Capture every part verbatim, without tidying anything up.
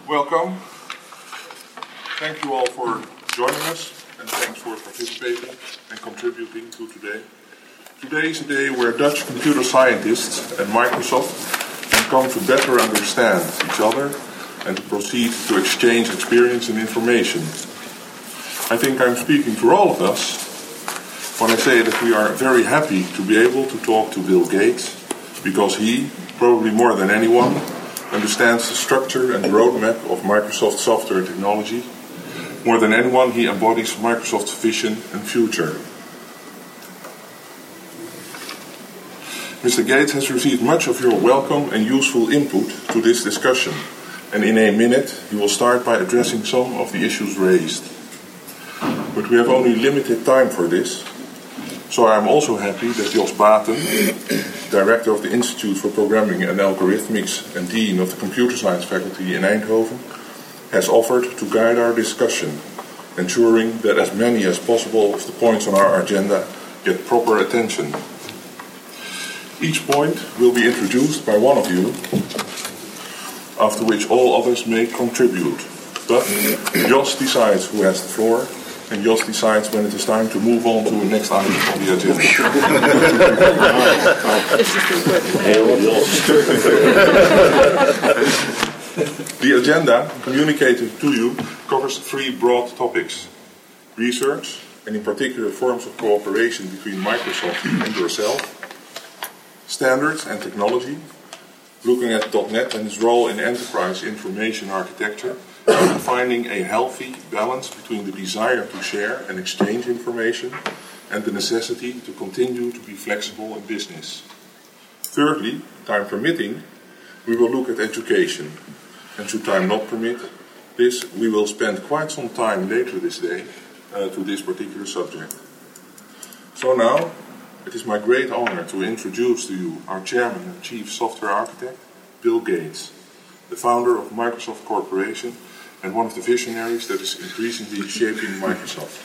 Welcome. Thank you all for joining us, and thanks for participating and contributing to today. Today is a day where Dutch computer scientists and Microsoft can come to better understand each other and to proceed to exchange experience and information. I think I'm speaking for all of us when I say that we are very happy to be able to talk to Bill Gates, because he, probably more than anyone, understands the structure and roadmap of Microsoft software technology. More than anyone, he embodies Microsoft's vision and future. Mister Gates has received much of your welcome and useful input to this discussion, and in a minute he will start by addressing some of the issues raised. But we have only limited time for this, so I am also happy that Jos Baten, Director of the Institute for Programming and Algorithmics and Dean of the Computer Science Faculty in Eindhoven, has offered to guide our discussion, ensuring that as many as possible of the points on our agenda get proper attention. Each point will be introduced by one of you, after which all others may contribute. But Jos decides who has the floor, and Jos decides when it is time to move on to the next item on the agenda. The agenda communicated to you covers three broad topics: research, and in particular forms of cooperation between Microsoft and yourself; standards and technology, looking at dot net and its role in enterprise information architecture, and finding a healthy balance between the desire to share and exchange information and the necessity to continue to be flexible in business. Thirdly, time permitting, we will look at education. And should time not permit this, we will spend quite some time later this day uh, to this particular subject. So now, it is my great honor to introduce to you our Chairman and Chief Software Architect, Bill Gates, the founder of Microsoft Corporation and one of the visionaries that is increasingly shaping Microsoft.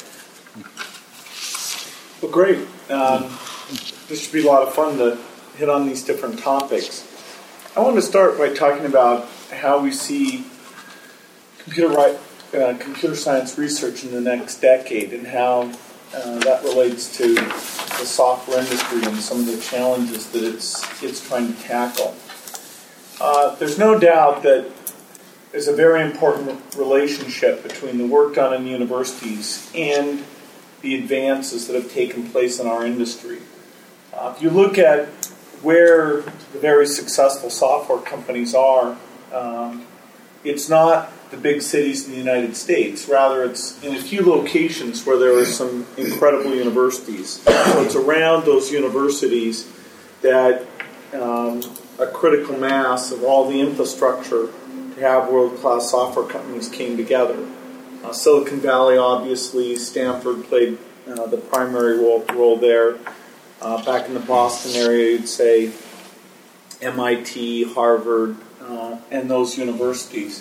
Well, great. Um, this should be a lot of fun to hit on these different topics. I want to start by talking about how we see computer, right, uh, computer science research in the next decade and how uh, that relates to the software industry and some of the challenges that it's, it's trying to tackle. Uh, there's no doubt that there's a very important relationship between the work done in universities and the advances that have taken place in our industry. Uh, if you look at where the very successful software companies are, um, it's not the big cities in the United States. Rather, it's in a few locations where there are some incredible universities. So it's around those universities that um, a critical mass of all the infrastructure to have world-class software companies came together. Uh, Silicon Valley, obviously, Stanford played uh, the primary role, role there. Uh, back in the Boston area, you'd say M I T, Harvard, uh, and those universities.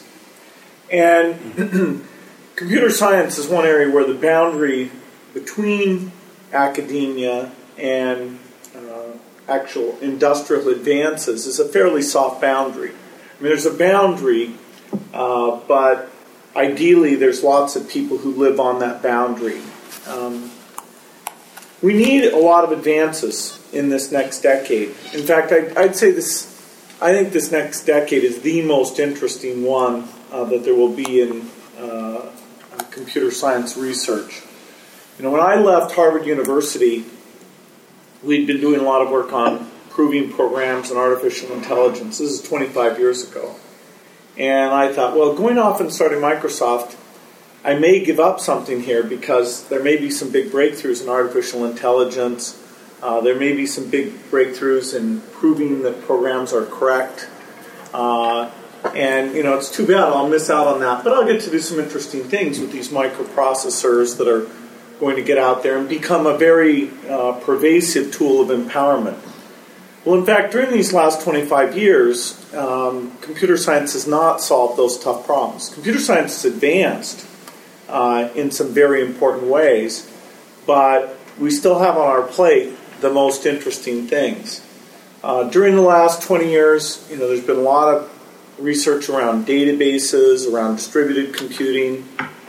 And computer science is one area where the boundary between academia and uh, actual industrial advances is a fairly soft boundary. I mean, there's a boundary, uh, but ideally there's lots of people who live on that boundary. Um, we need a lot of advances in this next decade. In fact, I, I'd say this, I think this next decade is the most interesting one uh, that there will be in uh, computer science research. You know, when I left Harvard University, we'd been doing a lot of work on proving programs and artificial intelligence. This is twenty-five years ago. And I thought, well, going off and starting Microsoft, I may give up something here because there may be some big breakthroughs in artificial intelligence. Uh, there may be some big breakthroughs in proving that programs are correct. Uh, and, you know, it's too bad I'll miss out on that. But I'll get to do some interesting things with these microprocessors that are going to get out there and become a very uh, pervasive tool of empowerment. Well, in fact, during these last twenty-five years, um, computer science has not solved those tough problems. Computer science has advanced uh, in some very important ways, but we still have on our plate the most interesting things. Uh, during the last twenty years, you know, there's been a lot of research around databases, around distributed computing.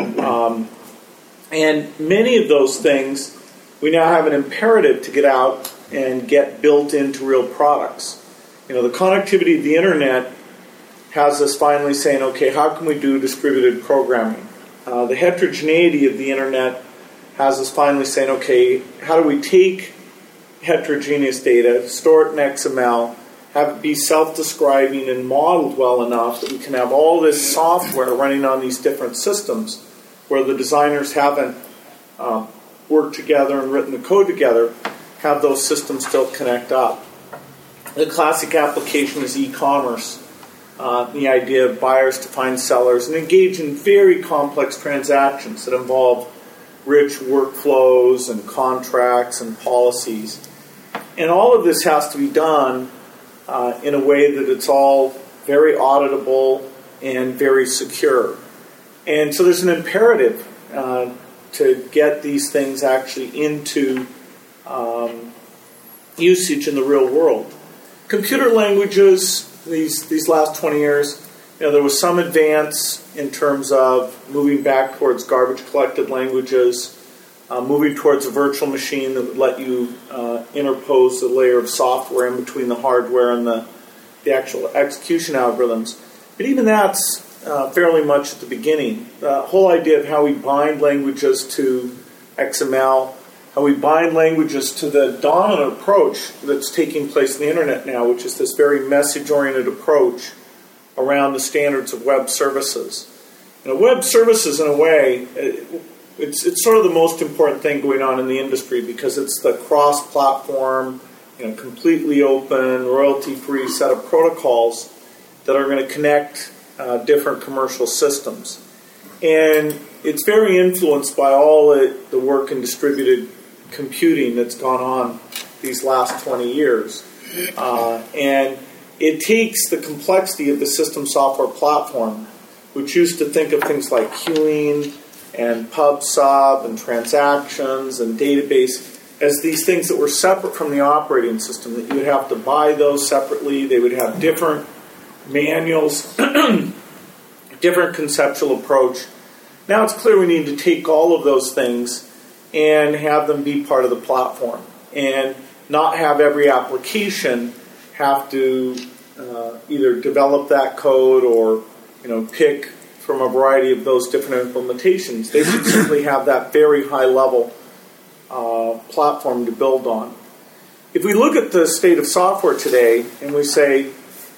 Um, and many of those things, we now have an imperative to get out and get built into real products. You know, the connectivity of the internet has us finally saying, okay, how can we do distributed programming? Uh, the heterogeneity of the internet has us finally saying, okay, how do we take heterogeneous data, store it in X M L, have it be self-describing and modeled well enough that we can have all this software running on these different systems where the designers haven't uh, worked together and written the code together, have those systems still connect up. The classic application is e-commerce. Uh, the idea of buyers to find sellers and engage in very complex transactions that involve rich workflows and contracts and policies. And all of this has to be done uh, in a way that it's all very auditable and very secure. And so there's an imperative uh, to get these things actually into um, usage in the real world. Computer languages, these these last twenty years, you know, there was some advance in terms of moving back towards garbage collected languages, uh, moving towards a virtual machine that would let you uh, interpose a layer of software in between the hardware and the, the actual execution algorithms. But even that's uh, fairly much at the beginning. The whole idea of how we bind languages to X M L, how we bind languages to the dominant approach that's taking place in the internet now, which is this very message-oriented approach around the standards of web services. You know, web services, in a way, it's it's sort of the most important thing going on in the industry because it's the cross-platform, you know, completely open, royalty-free set of protocols that are going to connect uh, different commercial systems. And it's very influenced by all the, the work in distributed computing that's gone on these last twenty years. Uh, and it takes the complexity of the system software platform, which used to think of things like queuing and pub sub and transactions and database as these things that were separate from the operating system, that you would have to buy those separately. They would have different manuals, different conceptual approach. Now it's clear we need to take all of those things and have them be part of the platform and not have every application have to uh, either develop that code or, you know, pick from a variety of those different implementations. They should simply have that very high level uh, platform to build on. If we look at the state of software today and we say,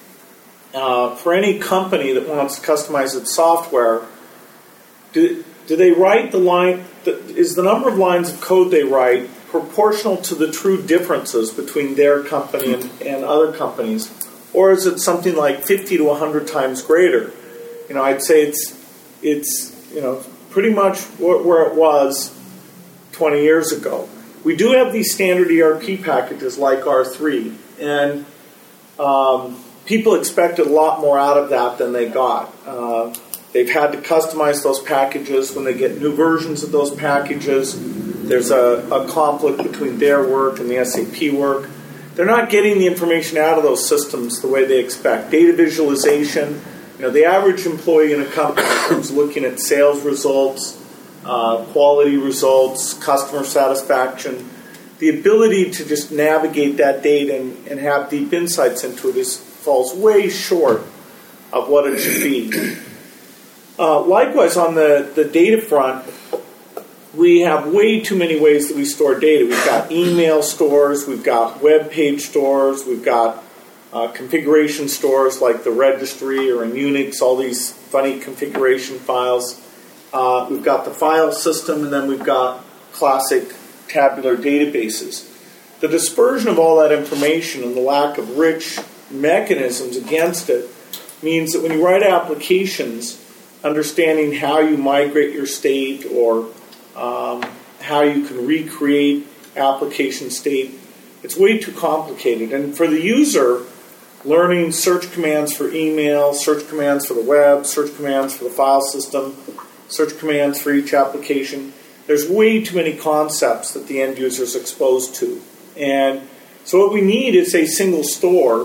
uh, for any company that wants to customize its software, do, do they write the line, the, is the number of lines of code they write proportional to the true differences between their company and, and other companies? Or is it something like fifty to one hundred times greater? You know, I'd say it's, it's you know, pretty much where it was twenty years ago. We do have these standard E R P packages like R three, and um, people expected a lot more out of that than they got. Uh, they've had to customize those packages. When they get new versions of those packages, there's a, a conflict between their work and the S A P work. They're not getting the information out of those systems the way they expect. Data visualization, you know, the average employee in a company is looking at sales results, uh, quality results, customer satisfaction. The ability to just navigate that data and, and have deep insights into it is, falls way short of what it should be. Uh, likewise, on the, the data front, we have way too many ways that we store data. We've got email stores, we've got web page stores, we've got uh, configuration stores like the registry or in Unix, all these funny configuration files. Uh, we've got the file system, and then we've got classic tabular databases. The dispersion of all that information and the lack of rich mechanisms against it means that when you write applications, understanding how you migrate your state or um, how you can recreate application state, it's way too complicated. And for the user, learning search commands for email, search commands for the web, search commands for the file system, search commands for each application, there's way too many concepts that the end user is exposed to. And so what we need is a single store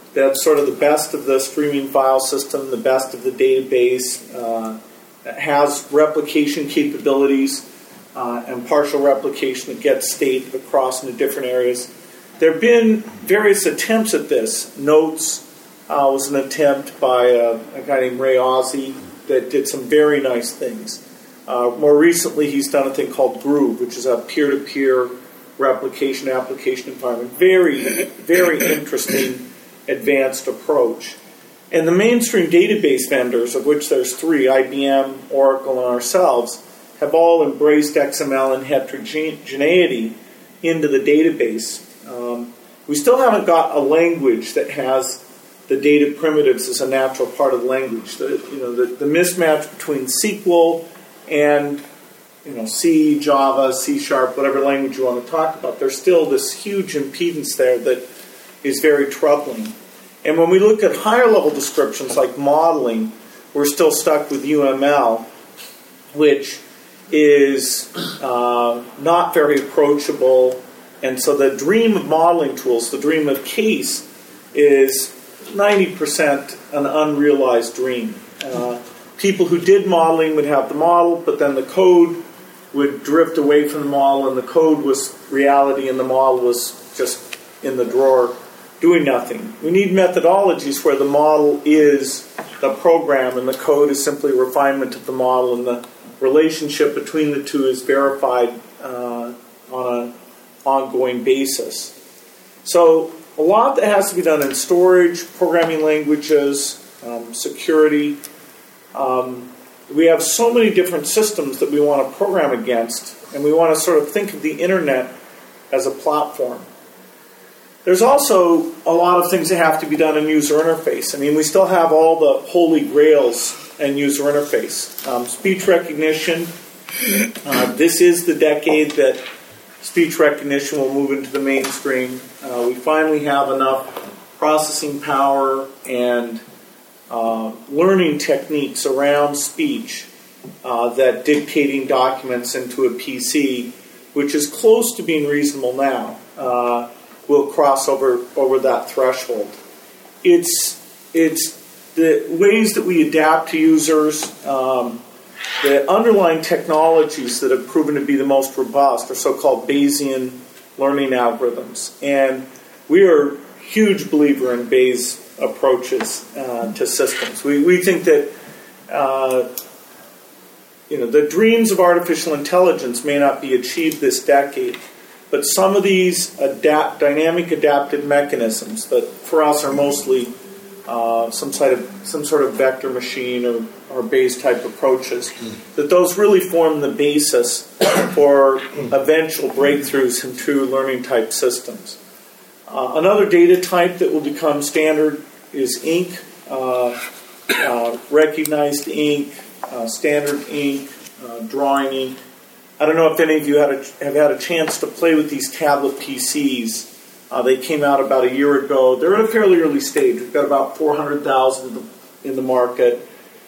that's sort of the best of the streaming file system, the best of the database, uh, has replication capabilities uh, and partial replication that gets state across into different areas. There have been various attempts at this. Notes uh, was an attempt by a, a guy named Ray Ozzie that did some very nice things. Uh, more recently, he's done a thing called Groove, which is a peer-to-peer replication application environment. Very, very interesting, advanced approach. And the mainstream database vendors, of which there's three, I B M, Oracle, and ourselves, have all embraced X M L and heterogeneity into the database. Um, we still haven't got a language that has the data primitives as a natural part of the language. The, you know, the, the mismatch between S Q L and you know, C, Java, C Sharp, whatever language you want to talk about, there's still this huge impedance there that is very troubling. And when we look at higher level descriptions like modeling, we're still stuck with U M L, which is uh, not very approachable. And so the dream of modeling tools, the dream of CASE, is ninety percent an unrealized dream. Uh, people who did modeling would have the model, but then the code would drift away from the model, and the code was reality, and the model was just in the drawer doing nothing. We need methodologies where the model is the program and the code is simply a refinement of the model, and the relationship between the two is verified uh, on an ongoing basis. So a lot that has to be done in storage, programming languages, um, security. Um, we have so many different systems that we want to program against, and we want to sort of think of the internet as a platform. There's also a lot of things that have to be done in user interface. I mean, we still have all the holy grails in user interface. Um, speech recognition, uh, this is the decade that speech recognition will move into the mainstream. Uh, we finally have enough processing power and uh, learning techniques around speech uh, that dictating documents into a P C, which is close to being reasonable now, uh, will cross over, over that threshold. It's, it's the ways that we adapt to users, um, the underlying technologies that have proven to be the most robust are so-called Bayesian learning algorithms. And we are a huge believer in Bayes approaches uh, to systems. We, we think that uh, you know, the dreams of artificial intelligence may not be achieved this decade, but some of these adapt, dynamic adaptive mechanisms that for us are mostly uh, some sort of some sort of vector machine or, or Bayes type approaches, that those really form the basis for eventual breakthroughs in true learning type systems. Uh, another data type that will become standard is ink, uh, uh, recognized ink, uh, standard ink, uh, drawing ink. I don't know if any of you had a, have had a chance to play with these tablet P Cs. Uh, they came out about a year ago. They're at a fairly early stage. We've got about four hundred thousand in the, in the market.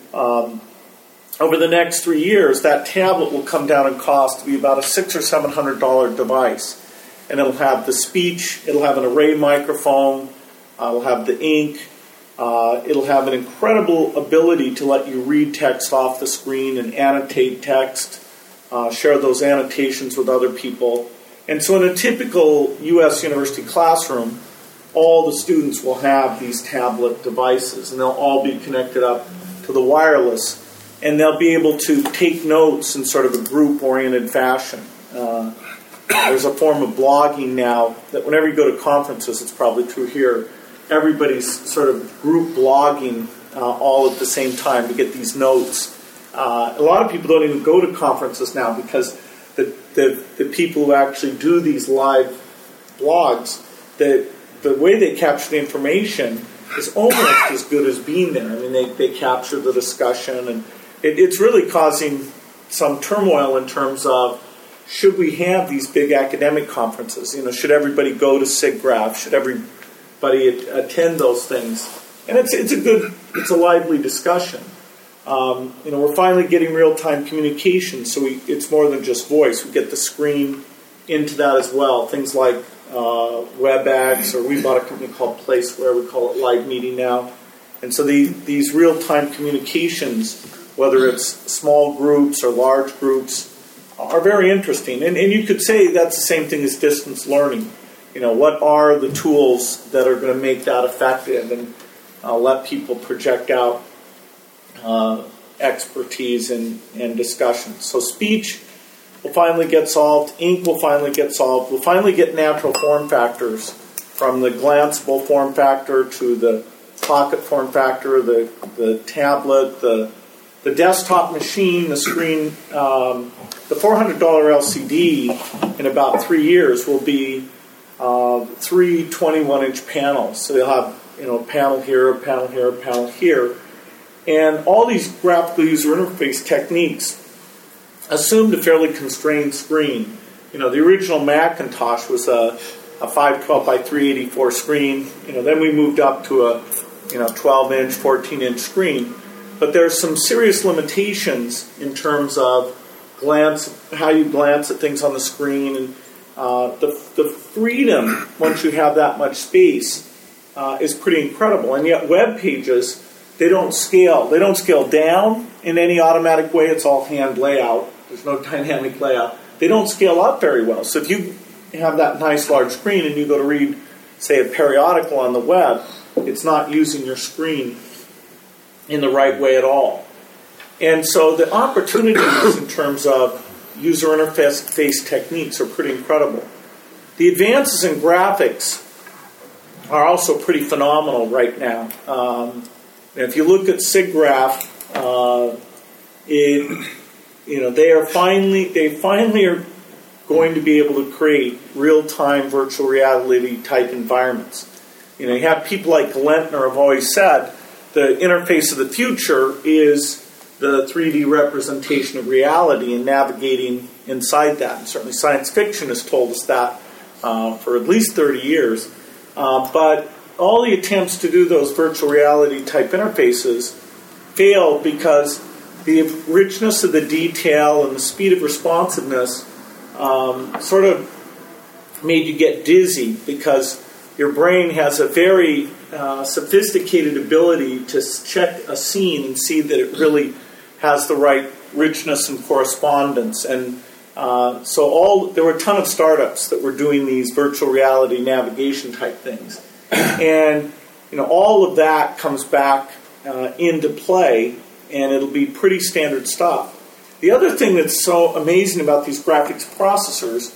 Um, over the next three years, that tablet will come down in cost to be about a six or seven hundred dollar device, and it'll have the speech. It'll have an array microphone. Uh, it'll have the ink. Uh, it'll have an incredible ability to let you read text off the screen and annotate text. Uh, share those annotations with other people. And so in a typical U S university classroom, all the students will have these tablet devices, and they'll all be connected up to the wireless, and they'll be able to take notes in sort of a group-oriented fashion. Uh, there's a form of blogging now that whenever you go to conferences, it's probably true here, everybody's sort of group blogging uh, all at the same time to get these notes. Uh, a lot of people don't even go to conferences now because the, the, the people who actually do these live blogs, the, the way they capture the information is almost as good as being there. I mean, they, they capture the discussion, and it, it's really causing some turmoil in terms of should we have these big academic conferences? You know, should everybody go to SIGGRAPH? Should everybody attend those things? And it's it's a good, it's a lively discussion. Um, you know, we're finally getting real-time communication, so we, it's more than just voice. We get the screen into that as well. Things like uh, WebEx, or we bought a company called Placeware, we call it Live Meeting now. And so the, these real-time communications, whether it's small groups or large groups, are very interesting. And, and you could say that's the same thing as distance learning. You know, what are the tools that are going to make that effective and uh, let people project out uh, expertise and, and discussion. So speech will finally get solved. Ink will finally get solved. We'll finally get natural form factors, from the glanceable form factor to the pocket form factor, the, the tablet, the the desktop machine, the screen. Um, the four hundred dollars L C D in about three years will be uh, three twenty-one inch panels. So they'll have, you know, a panel here, a panel here, a panel here. And all these graphical user interface techniques assumed a fairly constrained screen. You know, the original Macintosh was a, a five twelve by three eighty-four screen. You know, then we moved up to a, you know, twelve inch, fourteen inch screen. But there's some serious limitations in terms of glance, how you glance at things on the screen, and uh, the, the freedom once you have that much space uh, is pretty incredible. And yet, web pages, they don't scale. They don't scale down in any automatic way. It's all hand layout. There's no dynamic layout. They don't scale up very well. So if you have that nice large screen and you go to read, say, a periodical on the web, it's not using your screen in the right way at all. And so the opportunities in terms of user interface techniques are pretty incredible. The advances in graphics are also pretty phenomenal right now. Um, if you look at SIGGRAPH, uh, it, you know, they are finally they finally are going to be able to create real-time virtual reality type environments. You know, you have people like Gelentner have always said the interface of the future is the three D representation of reality and navigating inside that. And certainly science fiction has told us that uh, for at least thirty years. Uh, but all the attempts to do those virtual reality type interfaces failed because the richness of the detail and the speed of responsiveness um, sort of made you get dizzy, because your brain has a very uh, sophisticated ability to check a scene and see that it really has the right richness and correspondence. And uh, so all there were a ton of startups that were doing these virtual reality navigation type things. And you know, all of that comes back uh, into play, and it'll be pretty standard stuff. The other thing that's so amazing about these graphics processors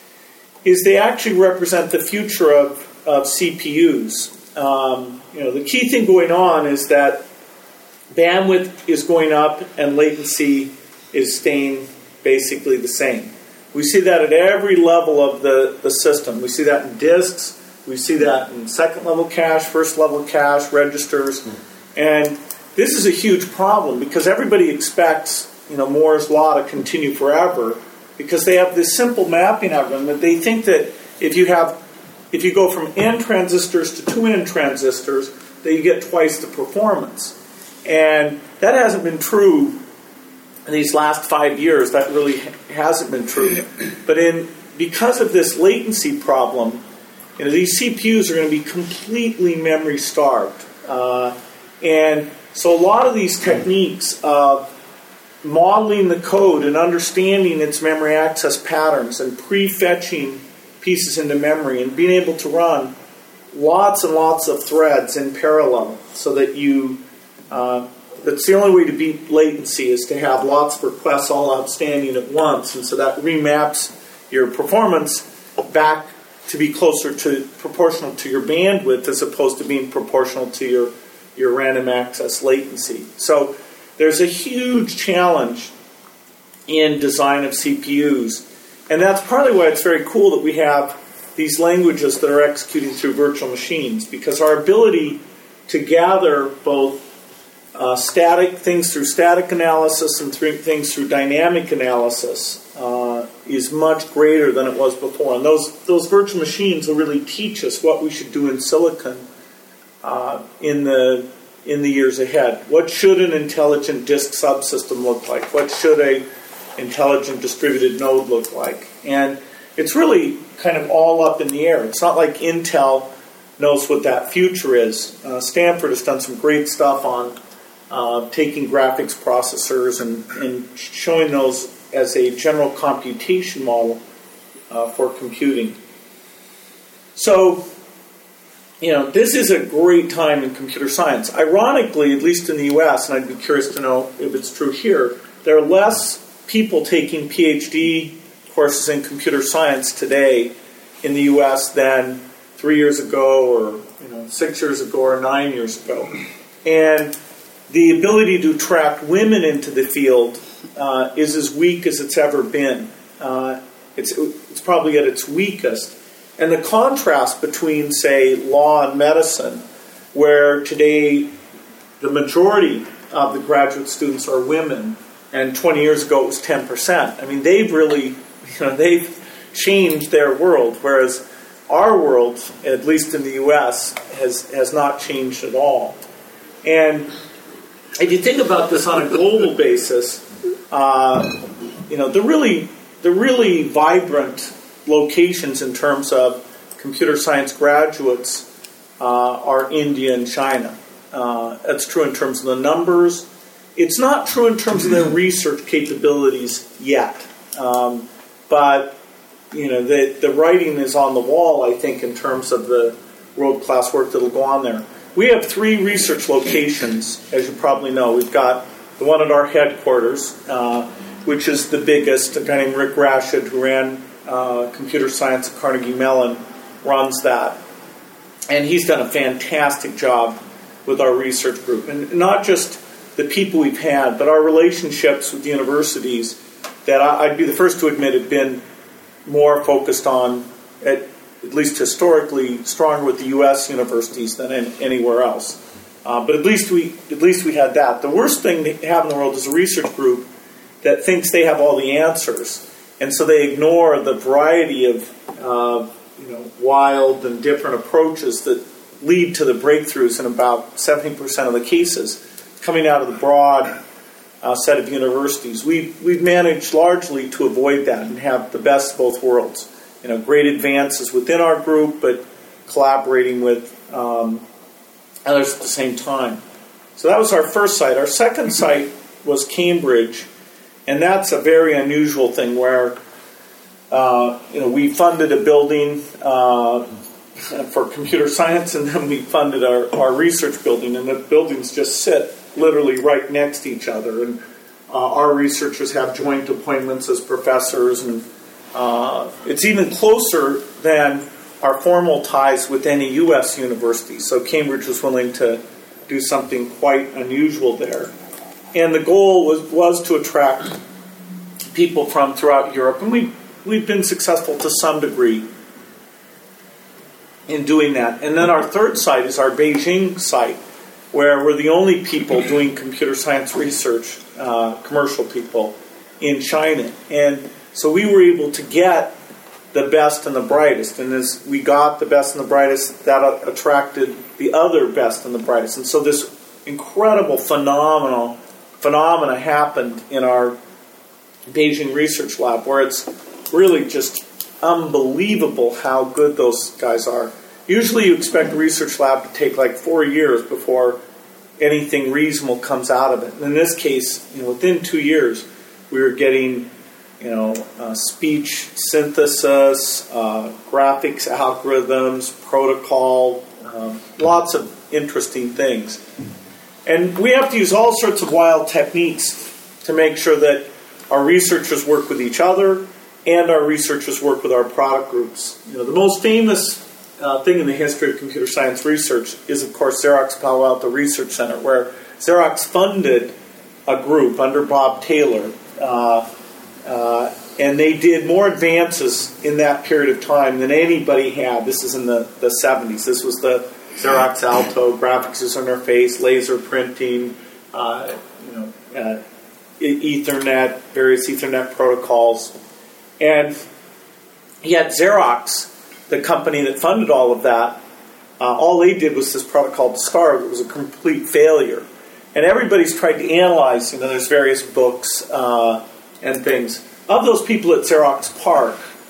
is they actually represent the future of, of C P Us. Um, you know, the key thing going on is that bandwidth is going up and latency is staying basically the same. We see that at every level of the, the system. We see that in disks, we see that in second level cache, first level cache, registers, and this is a huge problem because everybody expects, you know, Moore's law to continue forever, because they have this simple mapping algorithm that they think that if you have, if you go from N transistors to two N transistors, that you get twice the performance. And that hasn't been true in these last five years. That really hasn't been true. But in because of this latency problem, you know, these C P Us are going to be completely memory starved. Uh, and so a lot of these techniques of modeling the code and understanding its memory access patterns and prefetching pieces into memory and being able to run lots and lots of threads in parallel so that you uh, that's the only way to beat latency, is to have lots of requests all outstanding at once, and so that remaps your performance back to be closer to proportional to your bandwidth as opposed to being proportional to your your random access latency. So there's a huge challenge in design of C P Us. And that's partly why it's very cool that we have these languages that are executing through virtual machines, because our ability to gather both uh, static things through static analysis and through things through dynamic analysis uh, is much greater than it was before. And those, those virtual machines will really teach us what we should do in silicon uh, in the in the years ahead. What should an intelligent disk subsystem look like? What should a intelligent distributed node look like? And it's really kind of all up in the air. It's not like Intel knows what that future is. Uh, Stanford has done some great stuff on uh, taking graphics processors and, and showing those as a general computation model uh, for computing. So, you know, this is a great time in computer science. Ironically, at least in the U S, and I'd be curious to know if it's true here, there are less people taking PhD courses in computer science today in the U S than three years ago or you know six years ago or nine years ago. And the ability to attract women into the field uh, is as weak as it's ever been. Uh, it's, it's probably at its weakest. And the contrast between, say, law and medicine, where today the majority of the graduate students are women, and twenty years ago it was ten percent. I mean, they've really, you know, they've changed their world, whereas our world, at least in the U S, has, has not changed at all. And if you think about this on a global basis, uh, you know, the really, the really vibrant locations in terms of computer science graduates uh, are India and China. Uh, that's true in terms of the numbers. It's not true in terms of their research capabilities yet. Um, but, you know, the, the writing is on the wall, I think, in terms of the world-class work that will go on there. We have three research locations, as you probably know. We've got the one at our headquarters, uh, which is the biggest. A guy named Rick Rashid, who ran uh, computer science at Carnegie Mellon, runs that. And he's done a fantastic job with our research group. And not just the people we've had, but our relationships with the universities that I, I'd be the first to admit have been more focused on, at, at least historically, stronger with the U S universities than in, anywhere else. Uh, but at least we at least we had that. The worst thing to have in the world is a research group that thinks they have all the answers, and so they ignore the variety of uh, you know wild and different approaches that lead to the breakthroughs in about seventy percent of the cases coming out of the broad uh, set of universities. We, we've managed largely to avoid that and have the best of both worlds. You know, great advances within our group, but collaborating with um, others at the same time. So that was our first site. Our second site was Cambridge, and that's a very unusual thing where uh, you know we funded a building uh, for computer science, and then we funded our, our research building, and the buildings just sit literally right next to each other. And uh, our researchers have joint appointments as professors, and uh, it's even closer than our formal ties with any U S university. So Cambridge was willing to do something quite unusual there. And the goal was, was to attract people from throughout Europe, and we, we've been successful to some degree in doing that. And then our third site is our Beijing site, where we're the only people doing computer science research, uh, commercial people, in China. And so we were able to get the best and the brightest. And as we got the best and the brightest, that attracted the other best and the brightest. And so this incredible phenomenal phenomena happened in our Beijing research lab, where it's really just unbelievable how good those guys are. Usually you expect a research lab to take like four years before anything reasonable comes out of it. And in this case, you know, within two years, we were getting, you know, uh, speech synthesis, uh, graphics algorithms, protocol, um, lots of interesting things. And we have to use all sorts of wild techniques to make sure that our researchers work with each other and our researchers work with our product groups. You know, the most famous uh, thing in the history of computer science research is, of course, Xerox Palo Alto Research Center, where Xerox funded a group under Bob Taylor, uh, uh, and they did more advances in that period of time than anybody had. This is in the, the seventies. This was the Xerox Alto graphics user interface, laser printing, uh, you know, uh, Ethernet, various Ethernet protocols. And yet Xerox, the company that funded all of that, uh, all they did was this product called Star. It was a complete failure. And everybody's tried to analyze, you know, there's various books uh, and things. Of those people at Xerox PARC,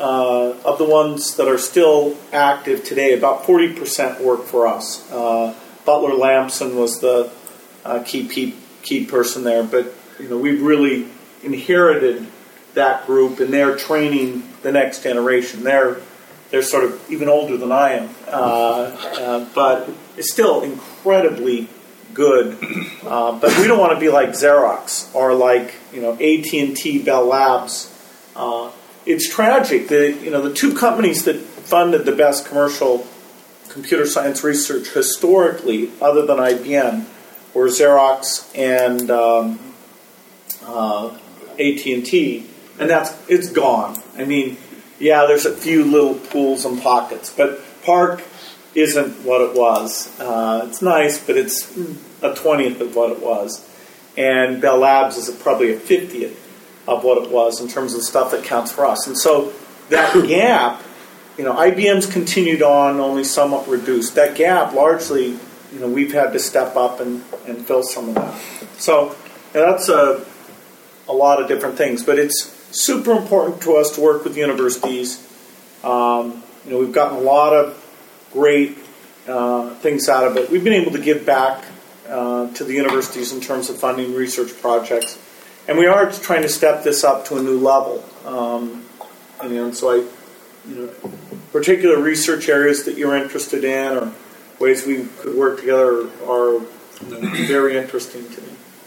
uh, of the ones that are still active today, about forty percent work for us. Uh, Butler Lampson was the uh, key, key key person there, but you know we've really inherited that group, and they're training the next generation. They're they're sort of even older than I am, uh, uh, but it's still incredibly good. Uh, but we don't want to be like Xerox or like you know A T and T, Bell Labs. Uh, it's tragic. The you know the two companies that funded the best commercial computer science research historically, other than I B M, were Xerox and um, uh, A T and T, and that's it's gone. I mean, yeah, there's a few little pools and pockets, but PARC isn't what it was. Uh, it's nice, but it's a twentieth of what it was, and Bell Labs is probably a fiftieth of what it was in terms of the stuff that counts for us. And so that gap, you know, I B M's continued on, only somewhat reduced. That gap, largely, you know, we've had to step up and, and fill some of that. So you know, that's a a lot of different things, but it's super important to us to work with universities. Um, you know, we've gotten a lot of great uh, things out of it. We've been able to give back uh, to the universities in terms of funding research projects, and we are trying to step this up to a new level. Um, and, you know, and so I, you know, particular research areas that you're interested in or ways we could work together are you know, very interesting to me.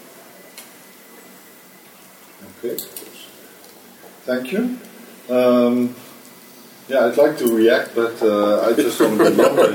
Okay, thank you. Um, yeah, I'd like to react, but uh, I just want to be younger.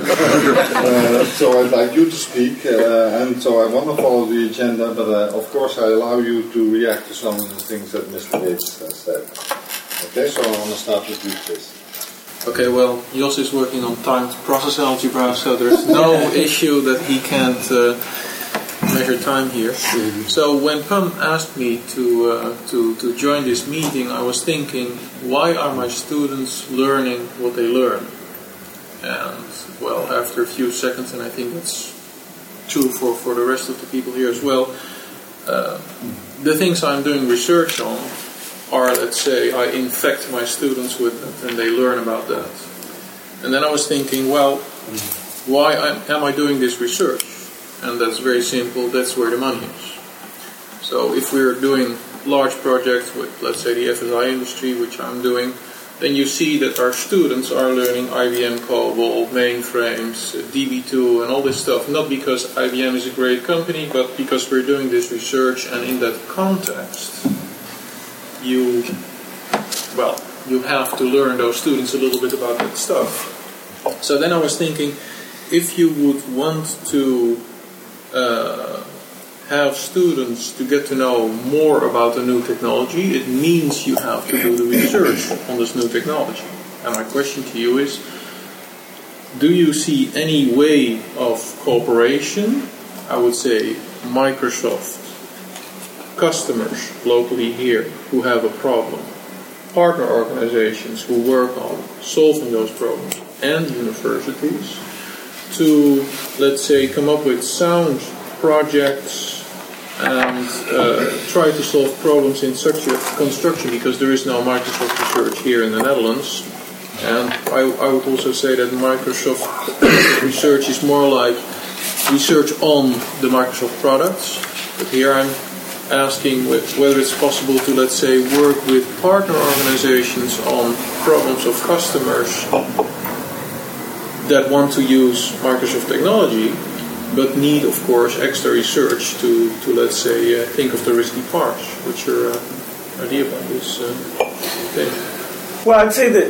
uh, so I'd like you to speak, uh, and so I want to follow the agenda, but uh, of course I allow you to react to some of the things that Mister Gates has said. Okay, so I want to start with you, please. Okay, well, Jos is working on timed process algebra, so there's no issue that he can't uh, measure time here. Mm-hmm. So when Pam asked me to, uh, to to join this meeting, I was thinking, why are my students learning what they learn? And, well, after a few seconds, and I think that's true for, for the rest of the people here as well, uh, the things I'm doing research on are, let's say, I infect my students with it and they learn about that. And then I was thinking, well, why am I doing this research? And that's very simple, that's where the money is. So if we're doing large projects with, let's say, the F S I industry, which I'm doing, then you see that our students are learning I B M COBOL, mainframes, D B two, and all this stuff, not because I B M is a great company, but because we're doing this research, and in that context, you, well, you have to learn those students a little bit about that stuff. So then I was thinking, if you would want to uh, have students to get to know more about the new technology, it means you have to do the research on this new technology. And my question to you is, do you see any way of cooperation? I would say Microsoft, customers locally here who have a problem, partner organizations who work on solving those problems, and universities to, let's say, come up with sound projects and uh, try to solve problems in such a construction, because there is no Microsoft research here in the Netherlands. And I, I would also say that Microsoft research is more like research on the Microsoft products. But here I'm asking whether it's possible to, let's say, work with partner organizations on problems of customers that want to use Microsoft technology, but need, of course, extra research to, to let's say, uh, think of the risky parts. What's your uh, idea about this uh, thing? Well, I'd say that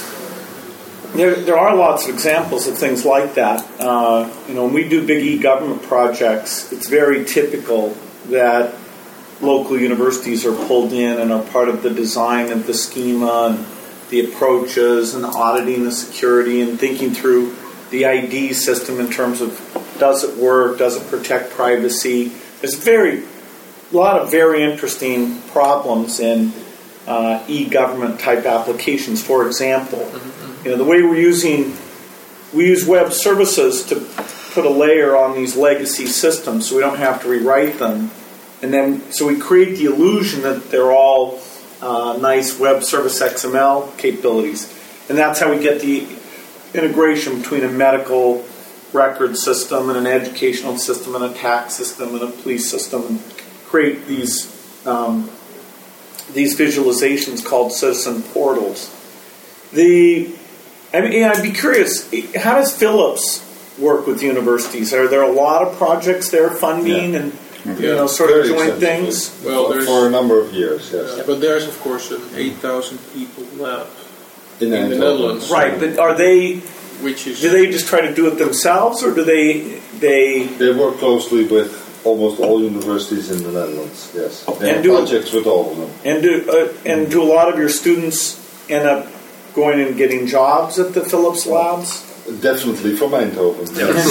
there, there are lots of examples of things like that. Uh, you know, when we do big e-government projects, it's very typical that local universities are pulled in and are part of the design of the schema and the approaches and auditing the security and thinking through the I D system in terms of does it work, does it protect privacy. There's very a lot of very interesting problems in uh, e-government type applications. For example, mm-hmm. you know, the way we're using we use web services to put a layer on these legacy systems so we don't have to rewrite them. And then, so we create the illusion that they're all uh, nice web service X M L capabilities. And that's how we get the integration between a medical record system and an educational system and a tax system and a police system, and create these um, these visualizations called citizen portals. The I mean, I'd be curious, how does Philips work with universities? Are there a lot of projects they're funding yeah. and mm-hmm. you know sort Very of joint things? Well, for, for a number of years, yes. Yeah, but there's of course an eight thousand people lab in, in the Netherlands, right? But are they? Which is do they just try to do it themselves, or do they they? They work closely with almost all universities in the Netherlands. Yes, they and have do projects with all of them. And do uh, and do a lot of your students end up going and getting jobs at the Philips labs? Definitely from Eindhoven.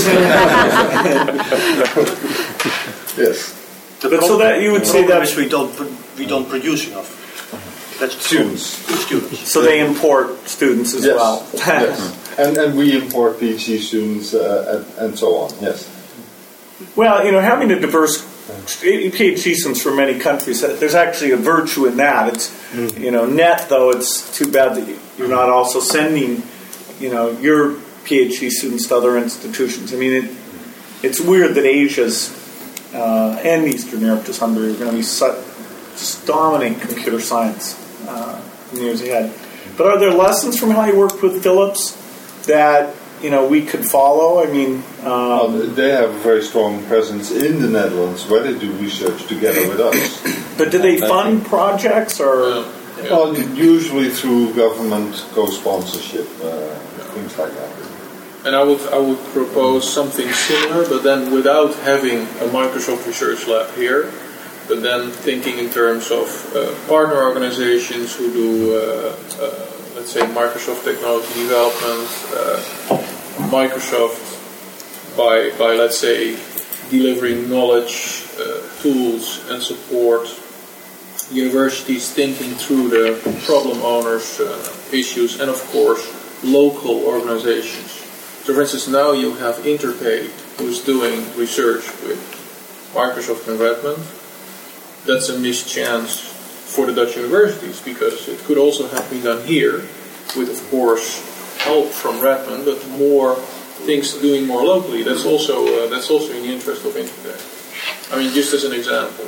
Yes. The but so that you would say that we don't we don't produce enough. That's students. Students. So they import students as yes. well. Yes. And and we import PhD students uh, and, and so on. Yes. Well, you know, having a diverse PhD students from many countries, there's actually a virtue in that. It's mm-hmm. you know, net though. It's too bad that you're not also sending, you know, your PhD students to other institutions. I mean, it, it's weird that Asia's uh, and Eastern Europe to some degree are going to be such just dominate computer science uh, in the years ahead. But are there lessons from how you worked with Philips that you know we could follow? I mean, um, well, they have a very strong presence in the Netherlands where they do research together with us. But do they fund projects or? Yeah. Yeah. Well, usually through government co-sponsorship, uh, things like that. And I would I would propose something similar, but then without having a Microsoft Research Lab here, but then thinking in terms of uh, partner organizations who do, uh, uh, let's say, Microsoft technology development, uh, Microsoft by by let's say delivering knowledge, uh, tools, and support. Universities thinking through the problem owners' uh, issues, and of course local organizations. So for instance, now you have Interpay, who's doing research with Microsoft and Redmond. That's a missed chance for the Dutch universities, because it could also have been done here with, of course, help from Redmond, but more things doing more locally. That's also uh, that's also in the interest of Interpay. I mean, just as an example.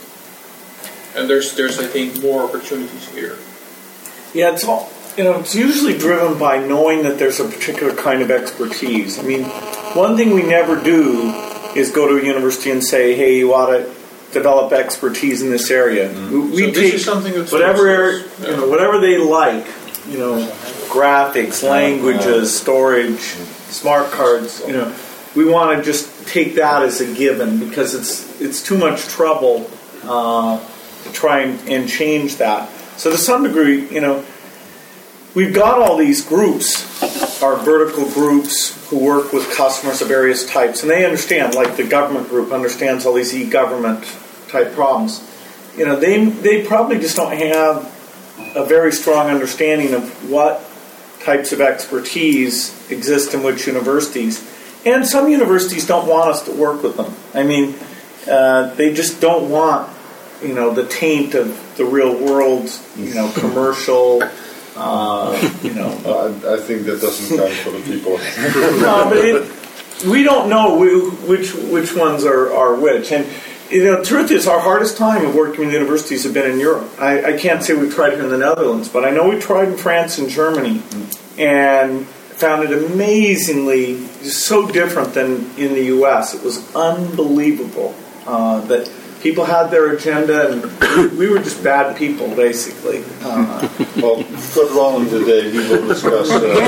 And there's, there's I think, more opportunities here. Yeah, it's all, you know, it's usually driven by knowing that there's a particular kind of expertise. I mean, one thing we never do is go to a university and say, hey, you ought to develop expertise in this area. Mm-hmm. We, we so take this is something that whatever area, yeah. you know, whatever they like, you know, graphics, languages, storage, smart cards, you know, we want to just take that as a given, because it's it's too much trouble uh, to try and, and change that. So to some degree, you know, we've got all these groups, our vertical groups who work with customers of various types, and they understand, like the government group understands all these e-government type problems. You know, they they probably just don't have a very strong understanding of what types of expertise exist in which universities. And some universities don't want us to work with them. I mean, uh, they just don't want, you know, the taint of the real world, you know, commercial, uh, you know. I, I think that doesn't count for the people. No, but it, we don't know which which ones are, are which. And, you know, the truth is, our hardest time of working with universities have been in Europe. I, I can't say we've tried here in the Netherlands, but I know we tried in France and Germany, and found it amazingly so different than in the U S. It was unbelievable uh, that people had their agenda, and we were just bad people, basically. Uh, well, further on in the day, we will discuss.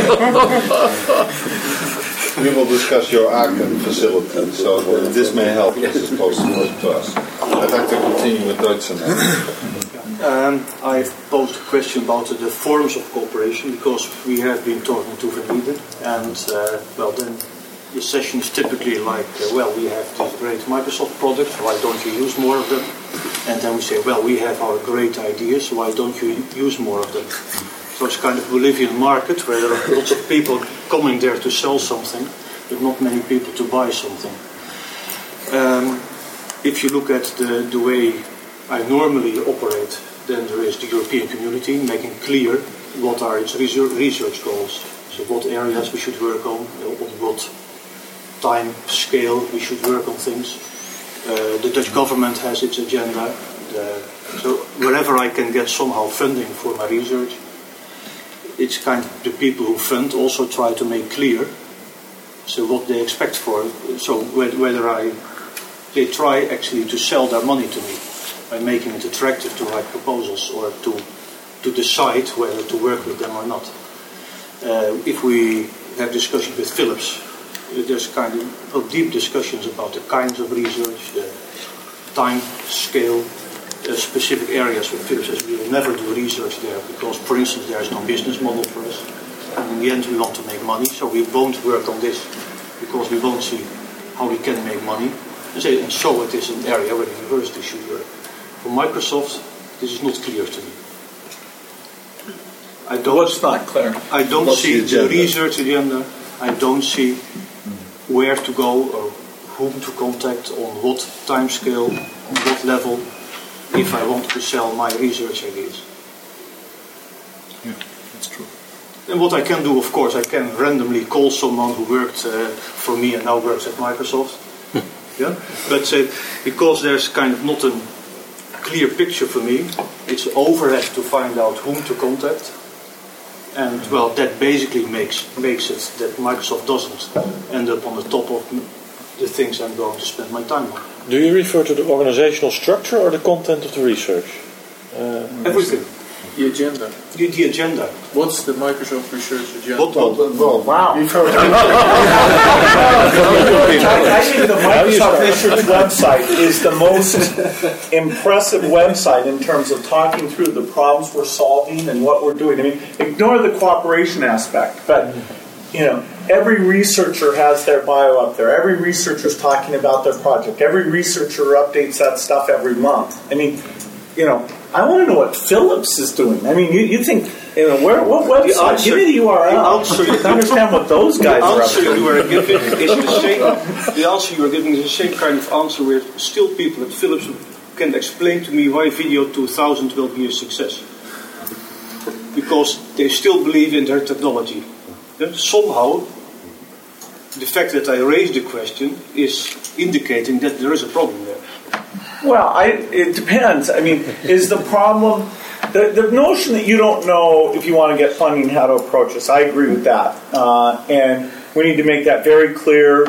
Uh, we will discuss your Aachen facility, so this may help us as opposed to us. I'd like to continue with Deutsche now. Um, I've posed a question about the forms of cooperation, because we have been talking to Vernieden, and uh, well, then the session is typically like, uh, well, we have these great Microsoft products, why don't you use more of them? And then we say, well, we have our great ideas, why don't you use more of them? So it's kind of Bolivian market where there are lots of people coming there to sell something, but not many people to buy something. Um, if you look at the, the way I normally operate Then there is the European Community, making clear what are its research goals. So what areas we should work on, on what time scale we should work on things. Uh, the Dutch government has its agenda. The, so wherever I can get somehow funding for my research, it's kind of the people who fund also try to make clear so what they expect for it. So whether I, they try actually to sell their money to me by making it attractive to write proposals or to to decide whether to work with them or not. Uh, if we have discussions with Philips, there's kind of well, deep discussions about the kinds of research, the time scale, uh, specific areas where Philips says we will never do research there because, for instance, there is no business model for us. And in the end, we want to make money, so we won't work on this because we won't see how we can make money. And so, and so it is an area where the university should work. For Microsoft, this is not clear to me. I don't, What's not clear? I don't What's see the the research agenda. I don't see where to go or whom to contact on what time scale, on what level, if I want to sell my research ideas. Yeah, that's true. And what I can do, of course, I can randomly call someone who worked uh, for me and now works at Microsoft. Yeah, but uh, because there's kind of not a clear picture for me, it's overhead to find out whom to contact. And well, that basically makes makes it that Microsoft doesn't end up on the top of the things I'm going to spend my time on. Do you refer to the organizational structure or the content of the research? Uh, Everything. The agenda. The, the agenda. What's the Microsoft research agenda? What, Well, what, well, Wow. we've heard I think the Microsoft Research website is the most impressive website in terms of talking through the problems we're solving and what we're doing. I mean, ignore the cooperation aspect, but you know, every researcher has their bio up there. Every researcher's talking about their project. Every researcher updates that stuff every month. I mean, you know, I want to know what Philips is doing. I mean, you, you think, you know, where, what website? answer- Give me the U R L. the answer- to understand what those guys the are up answer to. you are giving is the same. The answer you are giving is the same kind of answer where still people at Philips can explain to me why Video two thousand will be a success. Because they still believe in their technology. And somehow, the fact that I raised the question is indicating that there is a problem there. Well, I, it depends. I mean, is the problem the, the notion that you don't know if you want to get funding how to approach this? I agree with that, uh, and we need to make that very clear.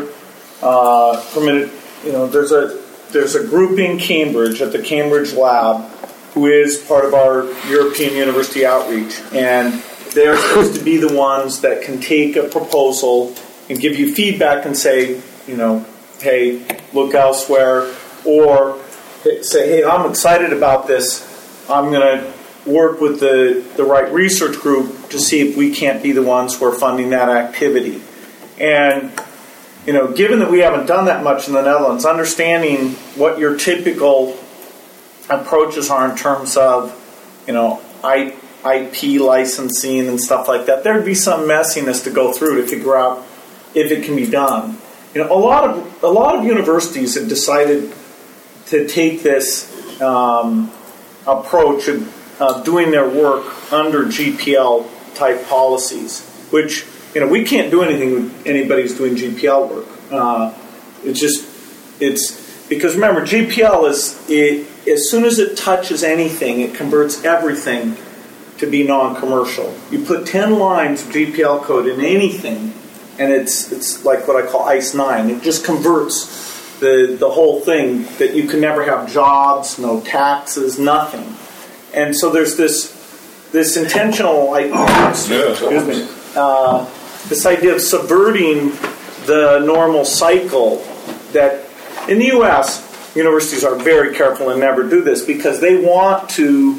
Uh, from it, you know, there's a there's a group in Cambridge at the Cambridge Lab who is part of our European University outreach, and they're supposed to be the ones that can take a proposal and give you feedback and say, you know, hey, look elsewhere, or say, hey, I'm excited about this. I'm going to work with the, the right research group to see if we can't be the ones who are funding that activity. And, you know, given that we haven't done that much in the Netherlands, understanding what your typical approaches are in terms of, you know, I, I P licensing and stuff like that, there'd be some messiness to go through to figure out if it can be done. You know, a lot of a lot of universities have decided to take this um, approach of uh, doing their work under G P L type policies, which, you know, we can't do anything with anybody who's doing G P L work. Uh, it's just it's because remember, G P L is it, as soon as it touches anything, it converts everything to be non-commercial. You put ten lines of G P L code in anything, and it's it's like what I call ICE nine. It just converts the the whole thing that you can never have jobs, no taxes, nothing. And so there's this this intentional, like, excuse me, uh, this idea of subverting the normal cycle that in the U S universities are very careful and never do this because they want to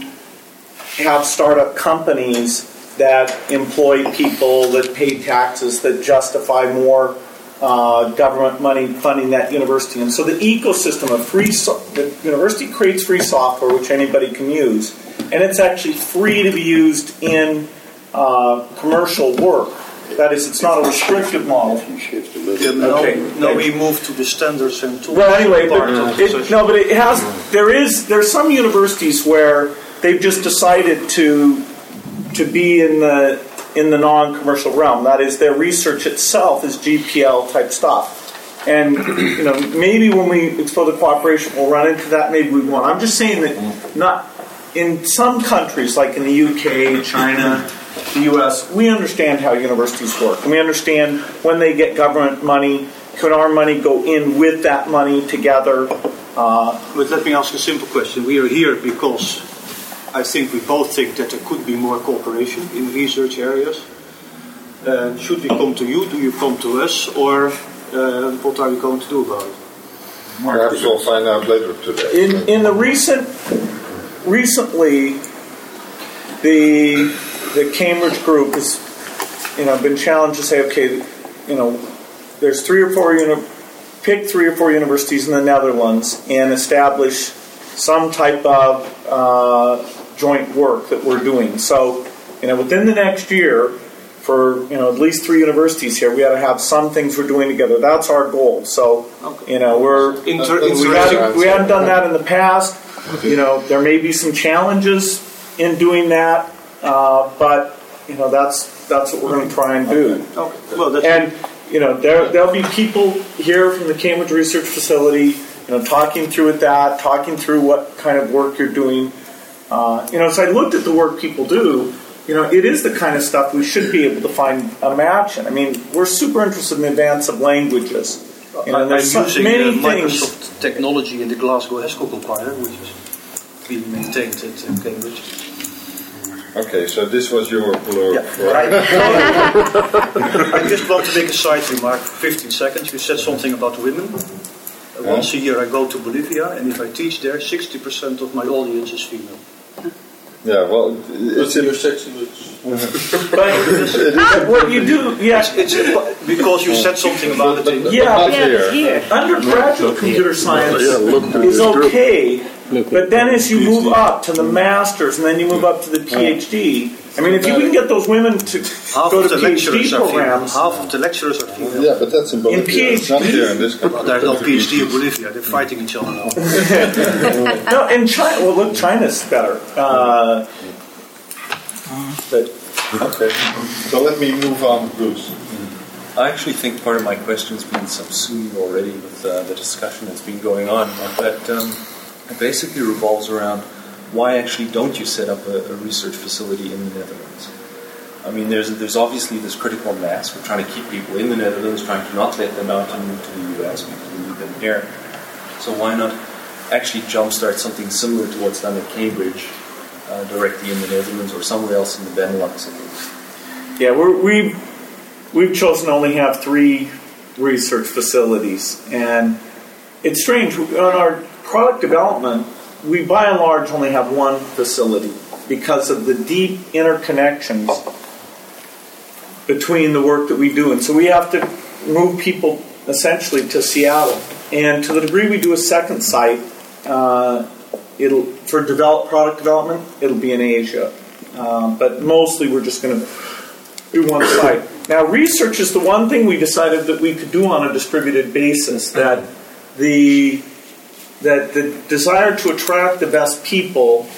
have startup companies that employ people, that pay taxes, that justify more uh, government money funding that university. And so the ecosystem of free, so- the university creates free software which anybody can use, and it's actually free to be used in uh, commercial work. That is, it's not a restrictive model. Yeah, now, Okay. now we move to the standards and tools. Well, anyway, part but of the it, session. no, but it has. There is. There's some universities where they've just decided to to be in the in the non-commercial realm. That is, their research itself is G P L type stuff. And you know, maybe when we explore the cooperation, we'll run into that. Maybe we won't. I'm just saying that not in some countries, like in the U K, China, the U S, we understand how universities work, and we understand when they get government money. Can our money go in with that money together? Uh, but let me ask a simple question. We are here because I think we both think that there could be more cooperation in research areas. Uh, should we come to you? Do you come to us? Or uh, what are we going to do about it? Perhaps we'll find out later today. In in the recent, recently, the the Cambridge group has, you know, been challenged to say, okay, you know, there's three or four uni- pick three or four universities in the Netherlands and establish some type of uh, joint work that we're doing. So, you know, within the next year, for you know at least three universities here, we got to have some things we're doing together. That's our goal. So, okay. you know, we're Inter- we, haven't, we haven't done that in the past. You know, there may be some challenges in doing that, uh, but you know that's that's what we're going to try and do. Okay. Well, that's and you know, there there'll be people here from the Cambridge Research Facility, you know, talking through with that, talking through what kind of work you're doing. Uh, you know, so I looked at the work people do. You know, it is the kind of stuff we should be able to find a match in. I mean, we're super interested in the advance of languages. You know, I'm there's so using many uh, things. Microsoft technology in the Glasgow Haskell compiler, which is being maintained at uh, Cambridge. Okay, so this was your blurb, Yeah. right? I just want to make a side remark for fifteen seconds. You said something about women. Uh, Once a year I go to Bolivia, and if I teach there, sixty percent of my audience is female. Yeah, well, it's It's your in, sexy lips. But what you do, yes, It's because you said something about it. In, yeah, not Yeah, here. here. undergraduate computer science is okay, but then as you move up to the masters and then you move up to the PhD, I mean, if you can get those women to half go of to the lecturers PhD are female. programs, Half of the lecturers are female. Yeah, but that's in Bolivia. It's not PhD. here in this country. Well, there's no PhD in Bolivia. They're fighting each other now. no, in China, well, look, China's better. Uh, But, okay, so let me move on, Bruce. I actually think part of my question has been subsumed already with uh, the discussion that's been going on, but um, it basically revolves around why actually don't you set up a, a research facility in the Netherlands? I mean, there's there's obviously this critical mass. We're trying to keep people in the Netherlands, trying to not let them out and move to the U S because we need them here. So why not actually jumpstart something similar to what's done at Cambridge, uh, directly in the Netherlands or somewhere else in the Benelux at least? yeah, we're, we we've chosen to only have three research facilities, and it's strange. On our product development, we by and large only have one facility because of the deep interconnections between the work that we do, and so we have to move people essentially to Seattle. And to the degree we do a second site, uh, it'll for develop product development, it'll be in Asia. Uh, but mostly we're just going to do one site. Now, research is the one thing we decided that we could do on a distributed basis. That the that the desire to attract the best people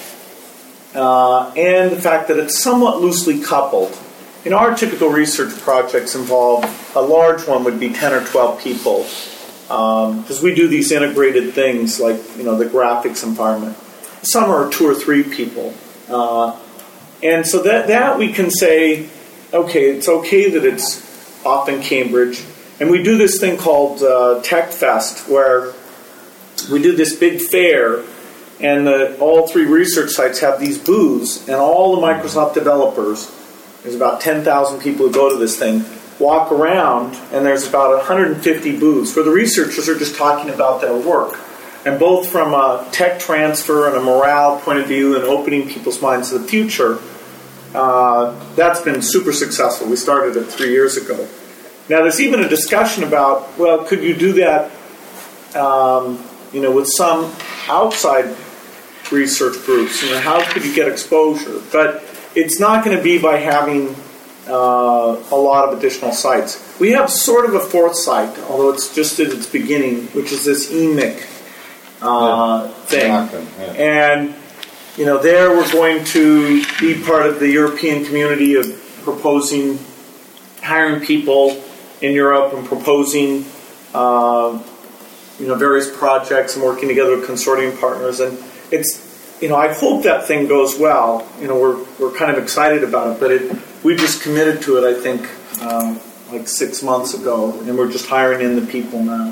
uh, and the fact that it's somewhat loosely coupled. You know, our typical research projects involve a large one would be ten or twelve people. Because um, we do these integrated things like, you know, the graphics environment. Some are two or three people. Uh, and so that, that we can say, okay, it's okay that it's off in Cambridge. And we do this thing called uh, Tech Fest, where we do this big fair, and the, all three research sites have these booths, and all the Microsoft developers, there's about ten thousand people who go to this thing, walk around, and there's about one hundred fifty booths where the researchers are just talking about their work. And both from a tech transfer and a morale point of view and opening people's minds to the future, uh, that's been super successful. We started it three years ago. Now, there's even a discussion about, well, could you do that um, you know, with some outside research groups? You know, how could you get exposure? But it's not going to be by having Uh, a lot of additional sites. We have sort of a fourth site, although it's just at its beginning, which is this E M I C uh, Yeah. thing. Yeah. And you know, there we're going to be part of the European community of proposing, hiring people in Europe and proposing, uh, you know, various projects and working together with consortium partners. And it's, you know, I hope that thing goes well. You know, we're we're kind of excited about it, but it we just committed to it, I think, um, like six months ago, and we're just hiring in the people now.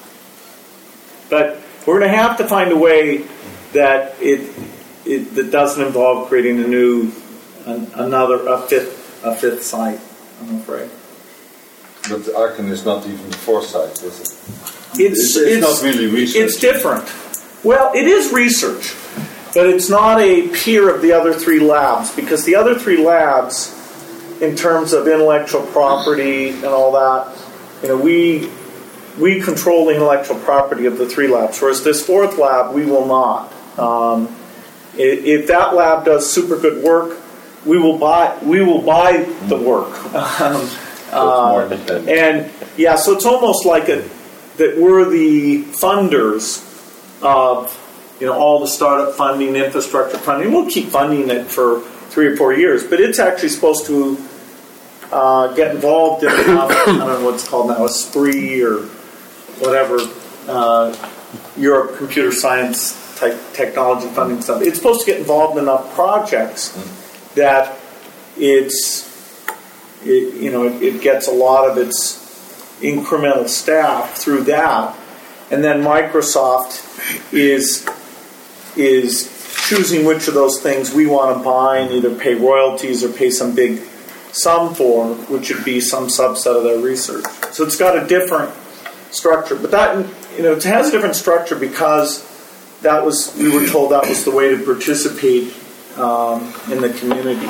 But we're going to have to find a way that it it that doesn't involve creating a new an, another a fifth a fifth site, I'm afraid. But Aachen is not even the fourth site, is it? It's, it's, it's not really research. It's different. Well, it is research, but it's not a peer of the other three labs, because the other three labs, in terms of intellectual property and all that, you know, we we control the intellectual property of the three labs, whereas this fourth lab, we will not. Um, if, if that lab does super good work, we will buy we will buy the work. Um, uh, and yeah, so it's almost like a, that we're the funders of, you know, all the startup funding, infrastructure funding. We'll keep funding it for three or four years, but it's actually supposed to uh, get involved in enough, I don't know what it's called now, Esprit or whatever, uh, Europe computer science type technology funding stuff. It's supposed to get involved in enough projects that it's, it, you know, it, it gets a lot of its incremental staff through that, and then Microsoft is is choosing which of those things we want to buy and either pay royalties or pay some big sum for, which would be some subset of their research. So it's got a different structure, but that, you know, it has a different structure because that was, we were told that was the way to participate um, in the community.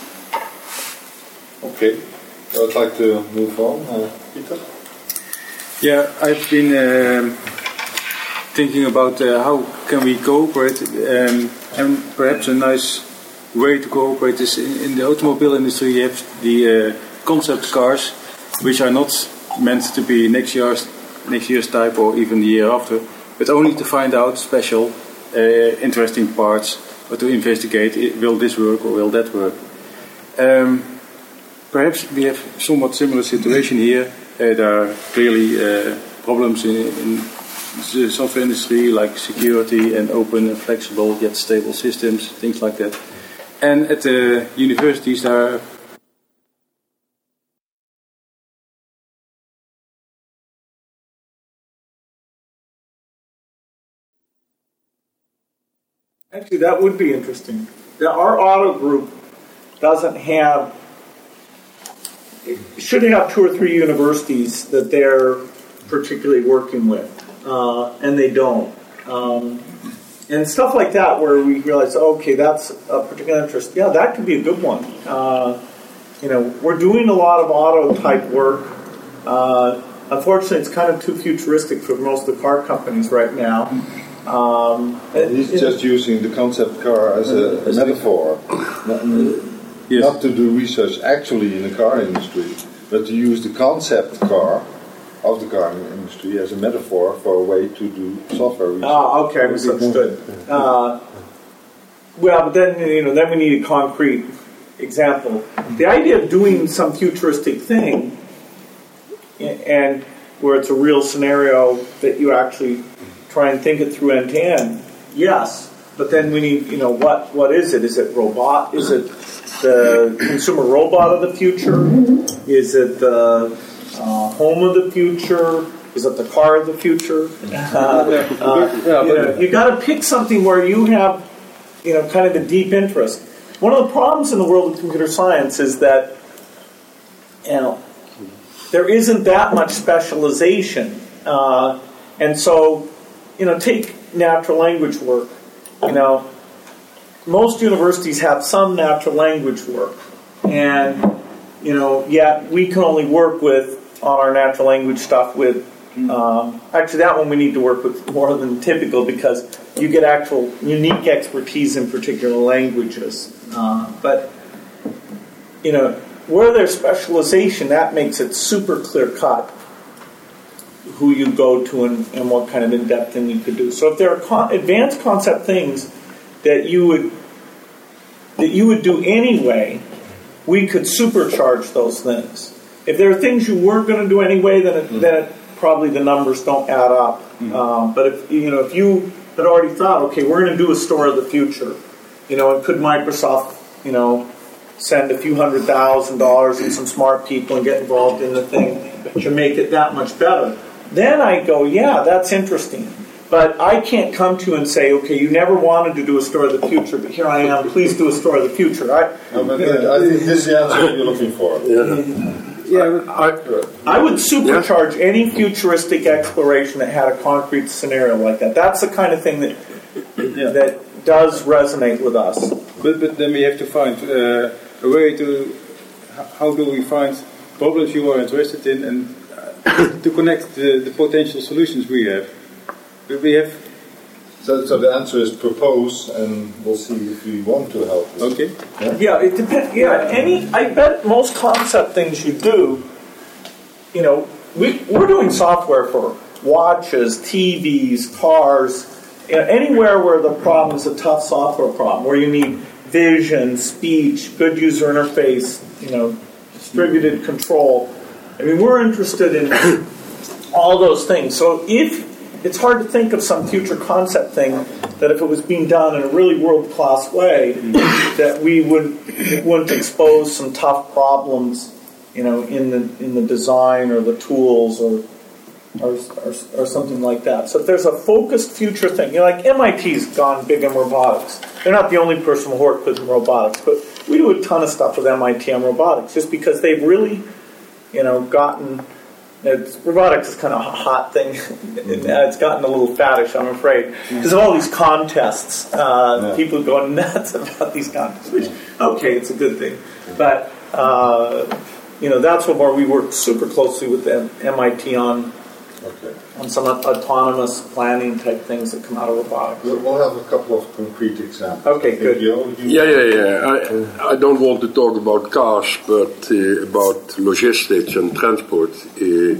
Okay, I'd like to move on. Uh, Peter? Yeah, I've been um, thinking about uh, how can we cooperate, um, and perhaps a nice way to cooperate is in, in the automobile industry. You have the uh, concept cars, which are not meant to be next year's next year's type or even the year after, but only to find out special, uh, interesting parts or to investigate, will this work or will that work. Um, perhaps we have somewhat similar situation here. Uh, there are clearly uh, problems in, in the software industry, like security and open and flexible yet stable systems, things like that. And at the universities there are Actually, that would be interesting. Our auto group doesn't have, it should have two or three universities that they're particularly working with, uh, and they don't. Um, and stuff like that where we realize, okay, that's a particular interest. Yeah, that could be a good one. Uh, you know, we're doing a lot of auto-type work. Uh, unfortunately, it's kind of too futuristic for most of the car companies right now. Um, He's it, just using the concept car as a, a metaphor, not, yes. not to do research actually in the car industry, but to use the concept car of the car industry as a metaphor for a way to do software research. Ah, okay, I misunderstood. Uh, well, but then you know, then we need a concrete example. The idea of doing some futuristic thing, and where it's a real scenario that you actually try and think it through end to end. Yes, but then we need, you know, what what is it? Is it robot? Is it the consumer robot of the future? Is it the uh, home of the future? Is it the car of the future? Uh, uh, you know, you got to pick something where you have, you know, kind of a deep interest. One of the problems in the world of computer science is that, you know, there isn't that much specialization, uh, and so. You know, take natural language work. You know, most universities have some natural language work, and you know, yet we can only work with on our natural language stuff with. Um, actually, that one we need to work with more than typical because you get actual unique expertise in particular languages. Uh, but you know, where there's specialization, that makes it super clear cut who you go to and, and what kind of in-depth thing you could do. So if there are con- advanced concept things that you would that you would do anyway, we could supercharge those things. If there are things you weren't going to do anyway, then it, mm-hmm. then it, probably the numbers don't add up. Mm-hmm. Um, but if you know, if you had already thought, okay, we're going to do a store of the future, you know, and could Microsoft, you know, send a few hundred thousand dollars and some smart people and get involved in the thing to make it that much better, then I go, yeah, that's interesting. But I can't come to you and say, okay, you never wanted to do a store of the future, but here I am, please do a store of the future. I, no, but I think this is the answer you're looking for. Yeah. Yeah, I, I would supercharge yeah. any futuristic exploration that had a concrete scenario like that. That's the kind of thing that yeah. that does resonate with us. But but then we have to find uh, a way to, how do we find problems you are interested in and uh, to connect the, the potential solutions we have. We have. So, so the answer is propose, and we'll see if we want to help. You. Okay. Yeah, yeah it depends. Yeah, any. I bet most concept things you do. You know, we we're doing software for watches, T Vs, cars, you know, anywhere where the problem is a tough software problem, where you need vision, speech, good user interface, you know, distributed control. I mean, we're interested in all those things. So if it's hard to think of some future concept thing that if it was being done in a really world-class way, that we would it wouldn't expose some tough problems, you know, in the in the design or the tools or or, or or something like that. So if there's a focused future thing, you know, like M I T's gone big in robotics. They're not the only person who works with robotics, but we do a ton of stuff with M I T on robotics just because they've really, you know, gotten. It's, robotics is kind of a hot thing. It's gotten a little faddish, I'm afraid, because of all these contests. Uh, yeah. People go nuts about these contests, which, okay, it's a good thing. But, uh, you know, that's where we work super closely with M I T on, okay. on some autonomous planning type things that come out of robotics. We'll have a couple of concrete examples. Okay, good. You, you yeah, yeah, yeah. I, I don't want to talk about cars, but uh, about logistics and transport. Uh,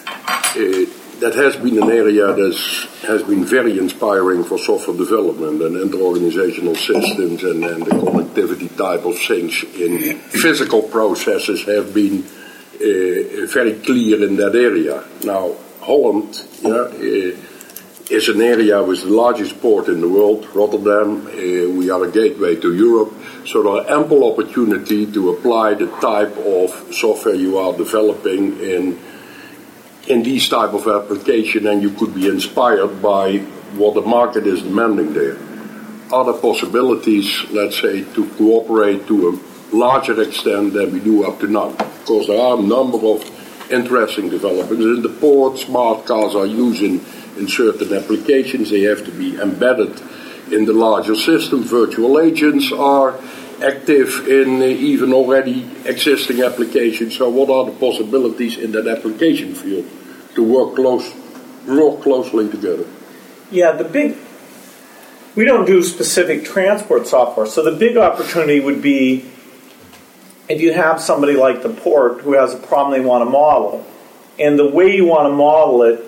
uh, that has been an area that has been very inspiring for software development and, and organizational systems and, and the connectivity type of things in physical processes have been uh, very clear in that area. Now, Holland yeah, uh, is an area with the largest port in the world, Rotterdam. Uh, we are a gateway to Europe, so there are ample opportunity to apply the type of software you are developing in in these type of application, and you could be inspired by what the market is demanding there. Other possibilities, let's say, to cooperate to a larger extent than we do up to now, because there are a number of interesting developments. In the port, smart cars are used in, in certain applications. They have to be embedded in the larger system. Virtual agents are active in uh, even already existing applications. So what are the possibilities in that application field to work close, work closely together? Yeah, the big, we don't do specific transport software. So the big opportunity would be if you have somebody like the port who has a problem they want to model, and the way you want to model it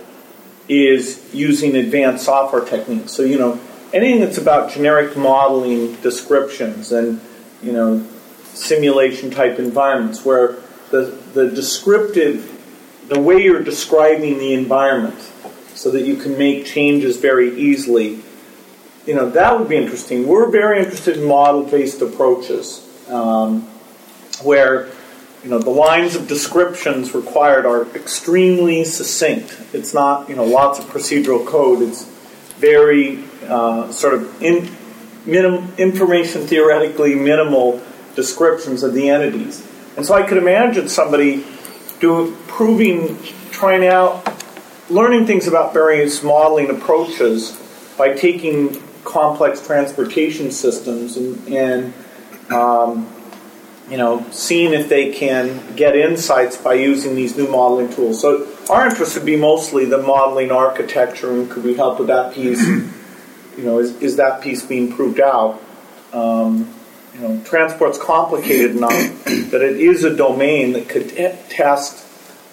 is using advanced software techniques. So, you know, anything that's about generic modeling descriptions and, you know, simulation type environments where the, the descriptive, the way you're describing the environment so that you can make changes very easily, you know, that would be interesting. We're very interested in model-based approaches. Um, where, you know, the lines of descriptions required are extremely succinct. It's not, you know, lots of procedural code. It's very uh, sort of in, minim, information theoretically minimal descriptions of the entities. And so I could imagine somebody doing, proving, trying out, learning things about various modeling approaches by taking complex transportation systems and, and um, you know, seeing if they can get insights by using these new modeling tools. So our interest would be mostly the modeling architecture, and could we help with that piece? You know, is, is that piece being proved out? Um, you know, transport's complicated enough that it is a domain that could t- test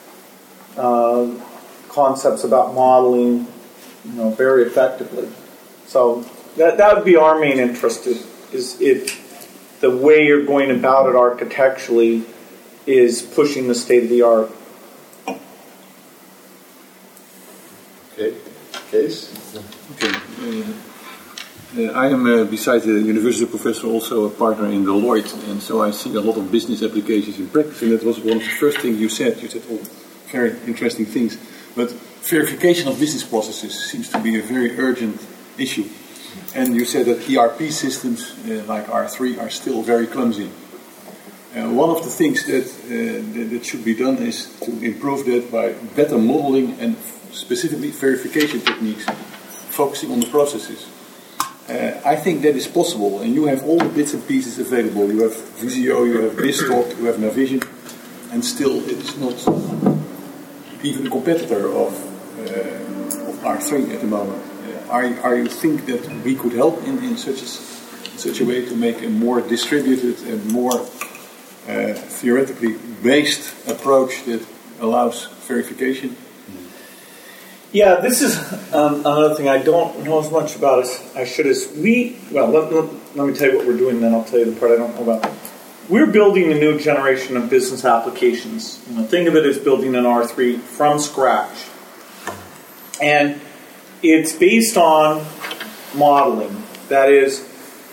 uh, concepts about modeling, you know, very effectively. So that that would be our main interest. Is, is it the way you're going about it architecturally is pushing the state of the art. Okay. Case? Okay. Uh, uh, I am, uh, besides the university professor, also a partner in Deloitte, and so I see a lot of business applications in practice, and that was one of the first things you said. You said all very interesting things, but verification of business processes seems to be a very urgent issue. And you said that E R P systems uh, like R three are still very clumsy. Uh, one of the things that, uh, that that should be done is to improve that by better modeling and specifically verification techniques, focusing on the processes. Uh, I think that is possible, and you have all the bits and pieces available. You have Visio, you have BizTalk, you have Navision, and still it is not even a competitor of, uh, of R three at the moment. Uh, are, are you think that we could help in, in such a, such a way to make a more distributed and more uh, theoretically based approach that allows verification? Yeah, this is um, another thing I don't know as much about as I should. Is we well, let, let, let me tell you what we're doing. Then I'll tell you the part I don't know about. We're building a new generation of business applications. You know, think of it as building an R three from scratch, and it's based on modeling. That is,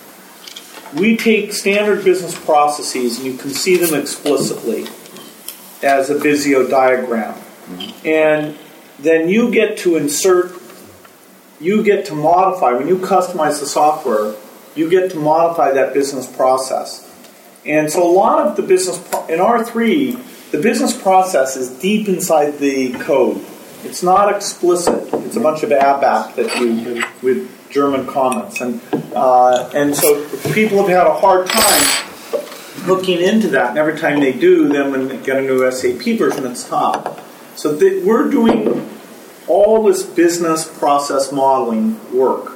we take standard business processes and you can see them explicitly as a Visio diagram, mm-hmm. and then you get to insert, you get to modify, when you customize the software, you get to modify that business process. And so a lot of the business, pro- in R three, the business process is deep inside the code. It's not explicit. It's a bunch of ABAP that you, with German comments. And, uh, and so people have had a hard time looking into that. And every time they do, then when they get a new S A P version, it's tough. So th- we're doing all this business process modeling work.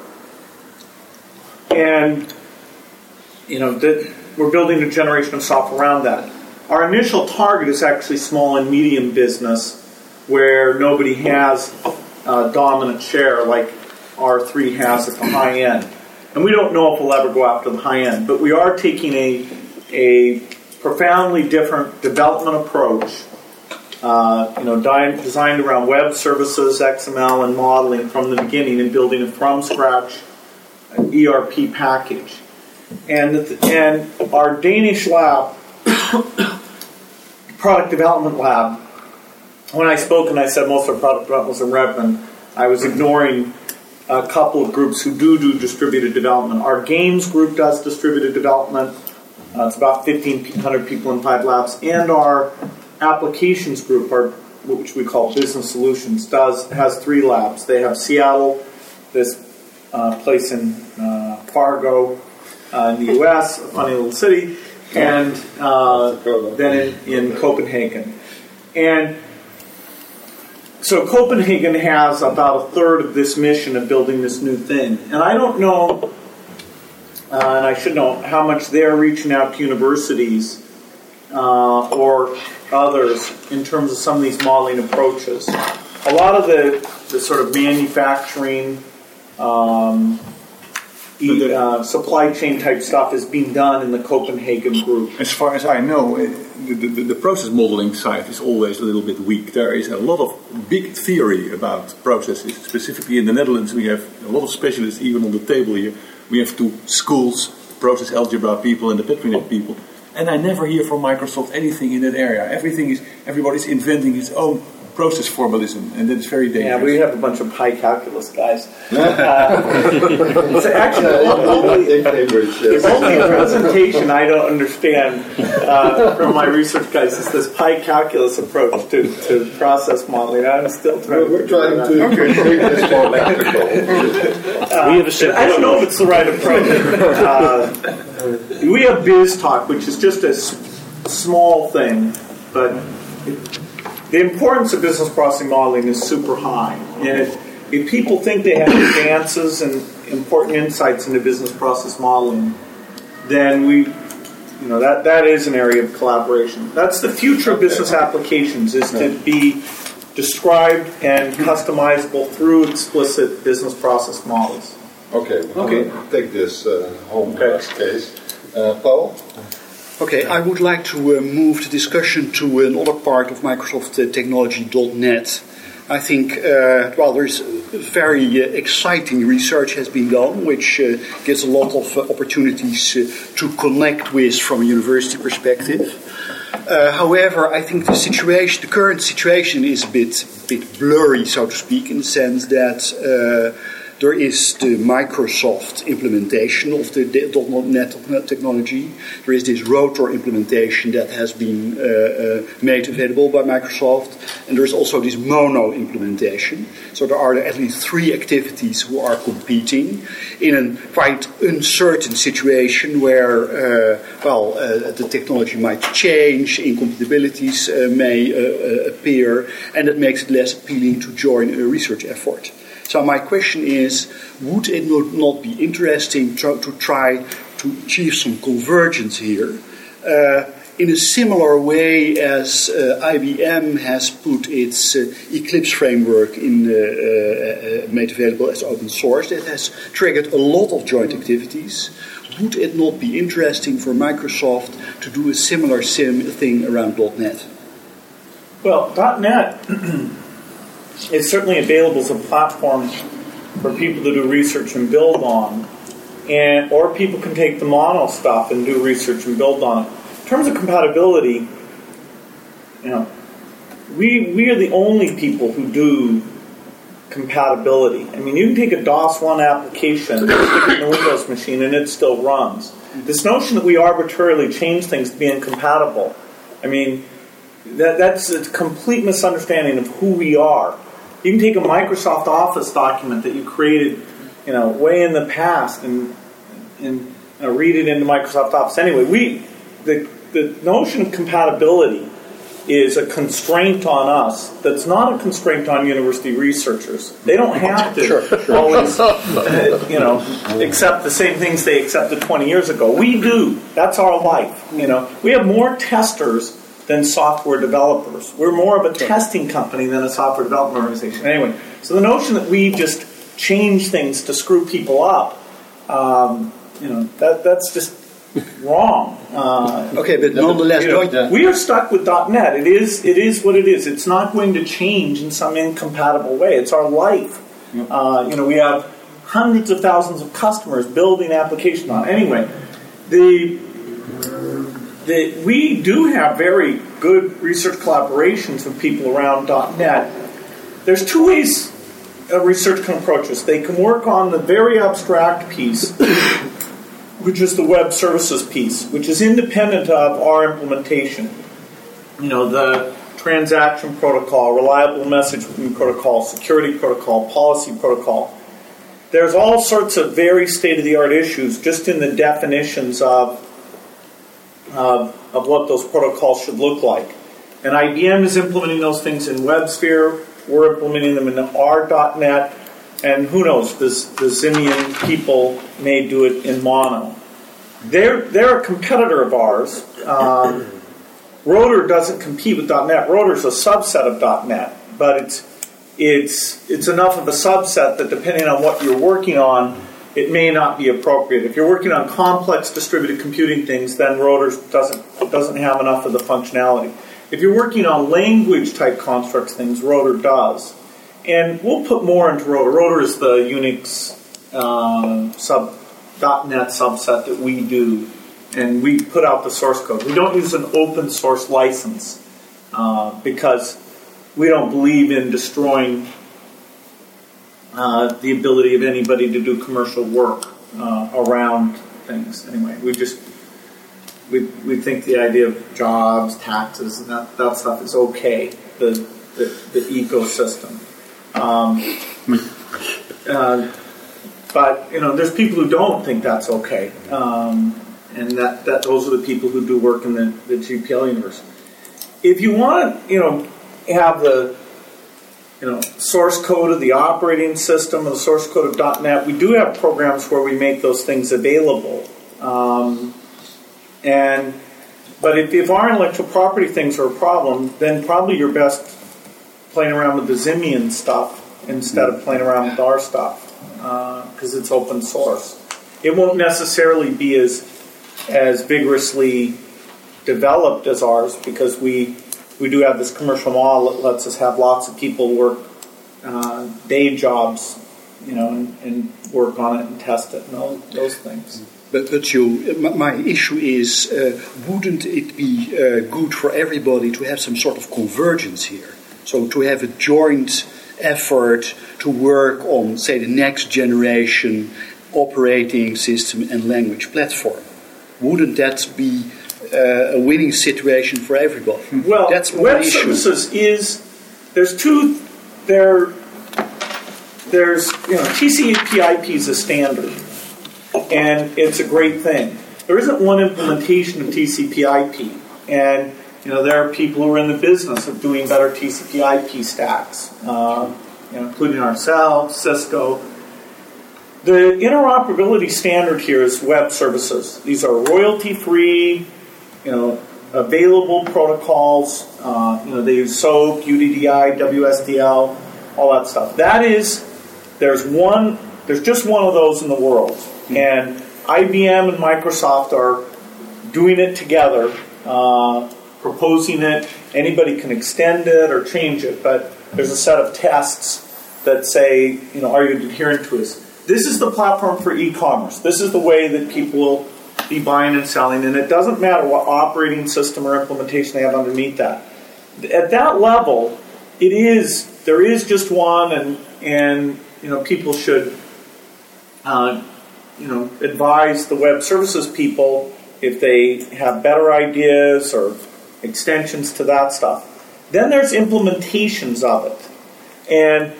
And, you know, that we're building a generation of software around that. Our initial target is actually small and medium business where nobody has a dominant share like R three has at the high end. And we don't know if we'll ever go after the high end, but we are taking a, a profoundly different development approach Uh, you know, di- designed around web services, X M L, and modeling from the beginning, and building a from scratch E R P package. And and our Danish lab, product development lab. When I spoke and I said most of our product development was in Redmond, I was ignoring a couple of groups who do do distributed development. Our games group does distributed development. Uh, it's about fifteen hundred people in five labs, and our applications group, or which we call business solutions, does has three labs. They have Seattle, this uh, place in uh, Fargo uh, in the U S, a funny little city, and uh, then in, in Copenhagen. And so Copenhagen has about a third of this mission of building this new thing. And I don't know, uh, and I should know, how much they're reaching out to universities uh, or others in terms of some of these modeling approaches. A lot of the, the sort of manufacturing, um, e, uh, supply chain type stuff is being done in the Copenhagen group. As far as I know, the, the, the process modeling side is always a little bit weak. There is a lot of big theory about processes. Specifically in the Netherlands, we have a lot of specialists even on the table here. We have two schools, process algebra people and the Petrinet people. And I never hear from Microsoft anything in that area. Everything is, everybody's inventing its own process formalism, and that is very dangerous. Yeah, we have a bunch of pi calculus guys. uh, so actually, the only, the only presentation I don't understand uh, from my research guys is this pi calculus approach to, to process modeling. I'm still trying. We're, we're trying to make this more electrical. Uh, we have a I don't know if it's the right approach. Uh, we have BizTalk, which is just a s- small thing, but. It, The importance of business process modeling is super high. And if, if people think they have advances and important insights into business process modeling, then we, you know, that, that is an area of collaboration. That's the future of business applications, is to be described and customizable through explicit business process models. Okay, okay. Take this uh, home okay. case. Uh, Paul? Okay, I would like to uh, move the discussion to another part of Microsoft uh, Technology dot net. I think, uh, well, there's very uh, exciting research has been done, which uh, gives a lot of uh, opportunities uh, to connect with from a university perspective. Uh, however, I think the situation, the current situation, is a bit, bit blurry, so to speak, in the sense that uh, there is the Microsoft implementation of the .NET technology. There is this Rotor implementation that has been uh, uh, made available by Microsoft, and there is also this Mono implementation. So there are at least three activities who are competing in a quite uncertain situation where, uh, well, uh, the technology might change, incompatibilities uh, may uh, uh, appear, and that makes it less appealing to join a research effort. So my question is, would it not be interesting to, to try to achieve some convergence here uh, in a similar way as uh, I B M has put its uh, Eclipse framework in, uh, uh, uh, made available as open source? That has triggered a lot of joint activities. Would it not be interesting for Microsoft to do a similar sim thing around .NET? Well, .NET is certainly available as a platform for people to do research and build on, and or people can take the Mono stuff and do research and build on it. In terms of compatibility, you know, we we are the only people who do compatibility. I mean, you can take a DOS one application, stick it in a Windows machine, and it still runs. This notion that we arbitrarily change things to be incompatible, I mean, that that's a complete misunderstanding of who we are. You can take a Microsoft Office document that you created, you know, way in the past, and and uh, read it into Microsoft Office. Anyway, we the the notion of compatibility is a constraint on us. That's not a constraint on university researchers. They don't have to Sure, sure. always, uh, you know, accept the same things they accepted twenty years ago. We do. That's our life. You know, we have more testers than software developers. We're more of a testing company than a software development organization. Anyway, so the notion that we just change things to screw people up, um, you know, that that's just wrong. Uh, Okay, but nonetheless, you know, don't- we are stuck with .NET. It is it is what it is. It's not going to change in some incompatible way. It's our life. Uh, you know, we have hundreds of thousands of customers building applications on it. Anyway, the The, we do have very good research collaborations with people around .NET. There's two ways a research can approach this. They can work on the very abstract piece, which is the web services piece, which is independent of our implementation. You know, the transaction protocol, reliable messaging protocol, security protocol, policy protocol. There's all sorts of very state-of-the-art issues just in the definitions of Uh, of what those protocols should look like. And I B M is implementing those things in WebSphere. We're implementing them in our .NET. And who knows, this, the Simian people may do it in Mono. They're, they're a competitor of ours. Um, Rotor doesn't compete with .NET. Rotor's a subset of .NET. But it's, it's, it's enough of a subset that depending on what you're working on, it may not be appropriate. If you're working on complex distributed computing things, then Rotor doesn't doesn't have enough of the functionality. If you're working on language type constructs things, Rotor does. And we'll put more into Rotor. Rotor is the Unix um, sub .NET subset that we do, and we put out the source code. We don't use an open source license uh, because we don't believe in destroying Uh, the ability of anybody to do commercial work uh, around things. Anyway, we just we we think the idea of jobs, taxes, and that, that stuff is okay. The the, the ecosystem, um, uh, but you know, there's people who don't think that's okay, um, and that, that those are the people who do work in the, the G P L universe. If you want to, you know, have the You know, source code of the operating system and the source code of .NET. We do have programs where we make those things available. Um, and but if, if our intellectual property things are a problem, then probably you're best playing around with the Simian stuff instead of playing around with our stuff because uh, it's open source. It won't necessarily be as as vigorously developed as ours, because we we do have this commercial model that lets us have lots of people work uh, day jobs, you know, and, and work on it and test it and all those things. But, but you, my issue is, uh, wouldn't it be uh, good for everybody to have some sort of convergence here? So to have a joint effort to work on, say, the next generation operating system and language platform. Wouldn't that be uh, a winning situation for everybody? Well, that's one web issue. services is, there's two, there, there's, you know, T C P I P is a standard, and it's a great thing. There isn't one implementation of T C P I P, and you know, there are people who are in the business of doing better T C P I P stacks, uh, you know, including ourselves, Cisco. The interoperability standard here is web services. These are royalty-free, you know, available protocols. Uh, you know, they use SOAP, U D D I, W S D L, all that stuff. That is, there's one, there's just one of those in the world, and I B M and Microsoft are doing it together. Uh, proposing it. Anybody can extend it or change it, but there's a set of tests that say, you know, are you adherent to this? This is the platform for e-commerce. This is the way that people will be buying and selling, and it doesn't matter what operating system or implementation they have underneath that. At that level, it is, there is just one, and, and you know, people should, uh, you know, advise the web services people if they have better ideas or extensions to that stuff. Then there's implementations of it. And,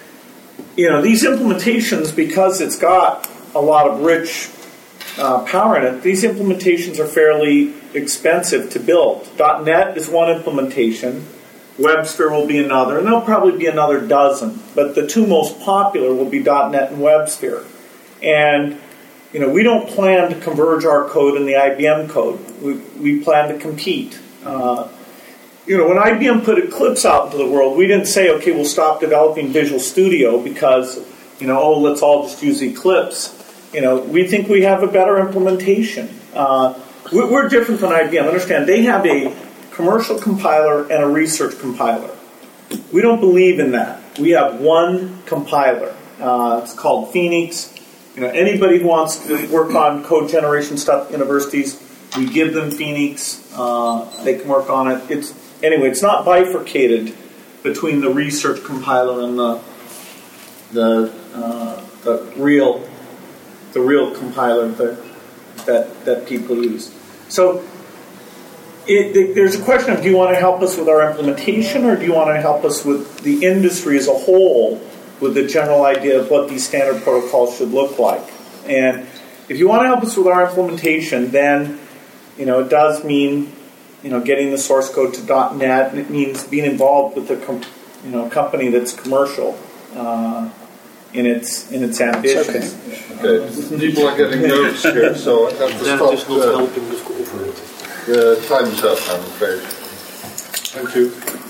you know, these implementations, because it's got a lot of rich uh, power in it, these implementations are fairly expensive to build. .NET is one implementation. WebSphere will be another. And there'll probably be another dozen. But the two most popular will be .NET and WebSphere. And you know, we don't plan to converge our code and the I B M code. We, we plan to compete. Uh, you know, when I B M put Eclipse out into the world, we didn't say, okay, we'll stop developing Visual Studio because, you know, oh, let's all just use Eclipse. You know, we think we have a better implementation. Uh, we're, we're different than I B M. Understand, they have a commercial compiler and a research compiler. We don't believe in that. We have one compiler. Uh, it's called Phoenix. You know, anybody who wants to work on code generation stuff at universities, we give them Phoenix. Uh, they can work on it. It's anyway. It's not bifurcated between the research compiler and the the uh, the real the real compiler that that, that people use. So it, it, there's a question of: do you want to help us with our implementation, or do you want to help us with the industry as a whole? With the general idea of what these standard protocols should look like. And if you want to help us with our implementation, then, you know, it does mean, you know, getting the source code to .NET, and it means being involved with a, com- you know, company that's commercial uh, in its in its ambitions. Okay. okay. People are getting nervous here, so I have to That stop. is not uh, helping the cooperative. The time is up, I'm afraid. Thank you.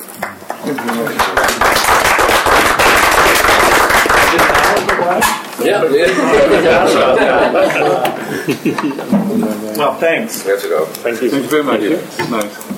Yeah, Well, thanks. We have to go. Thank you. Thank you very much. Nice.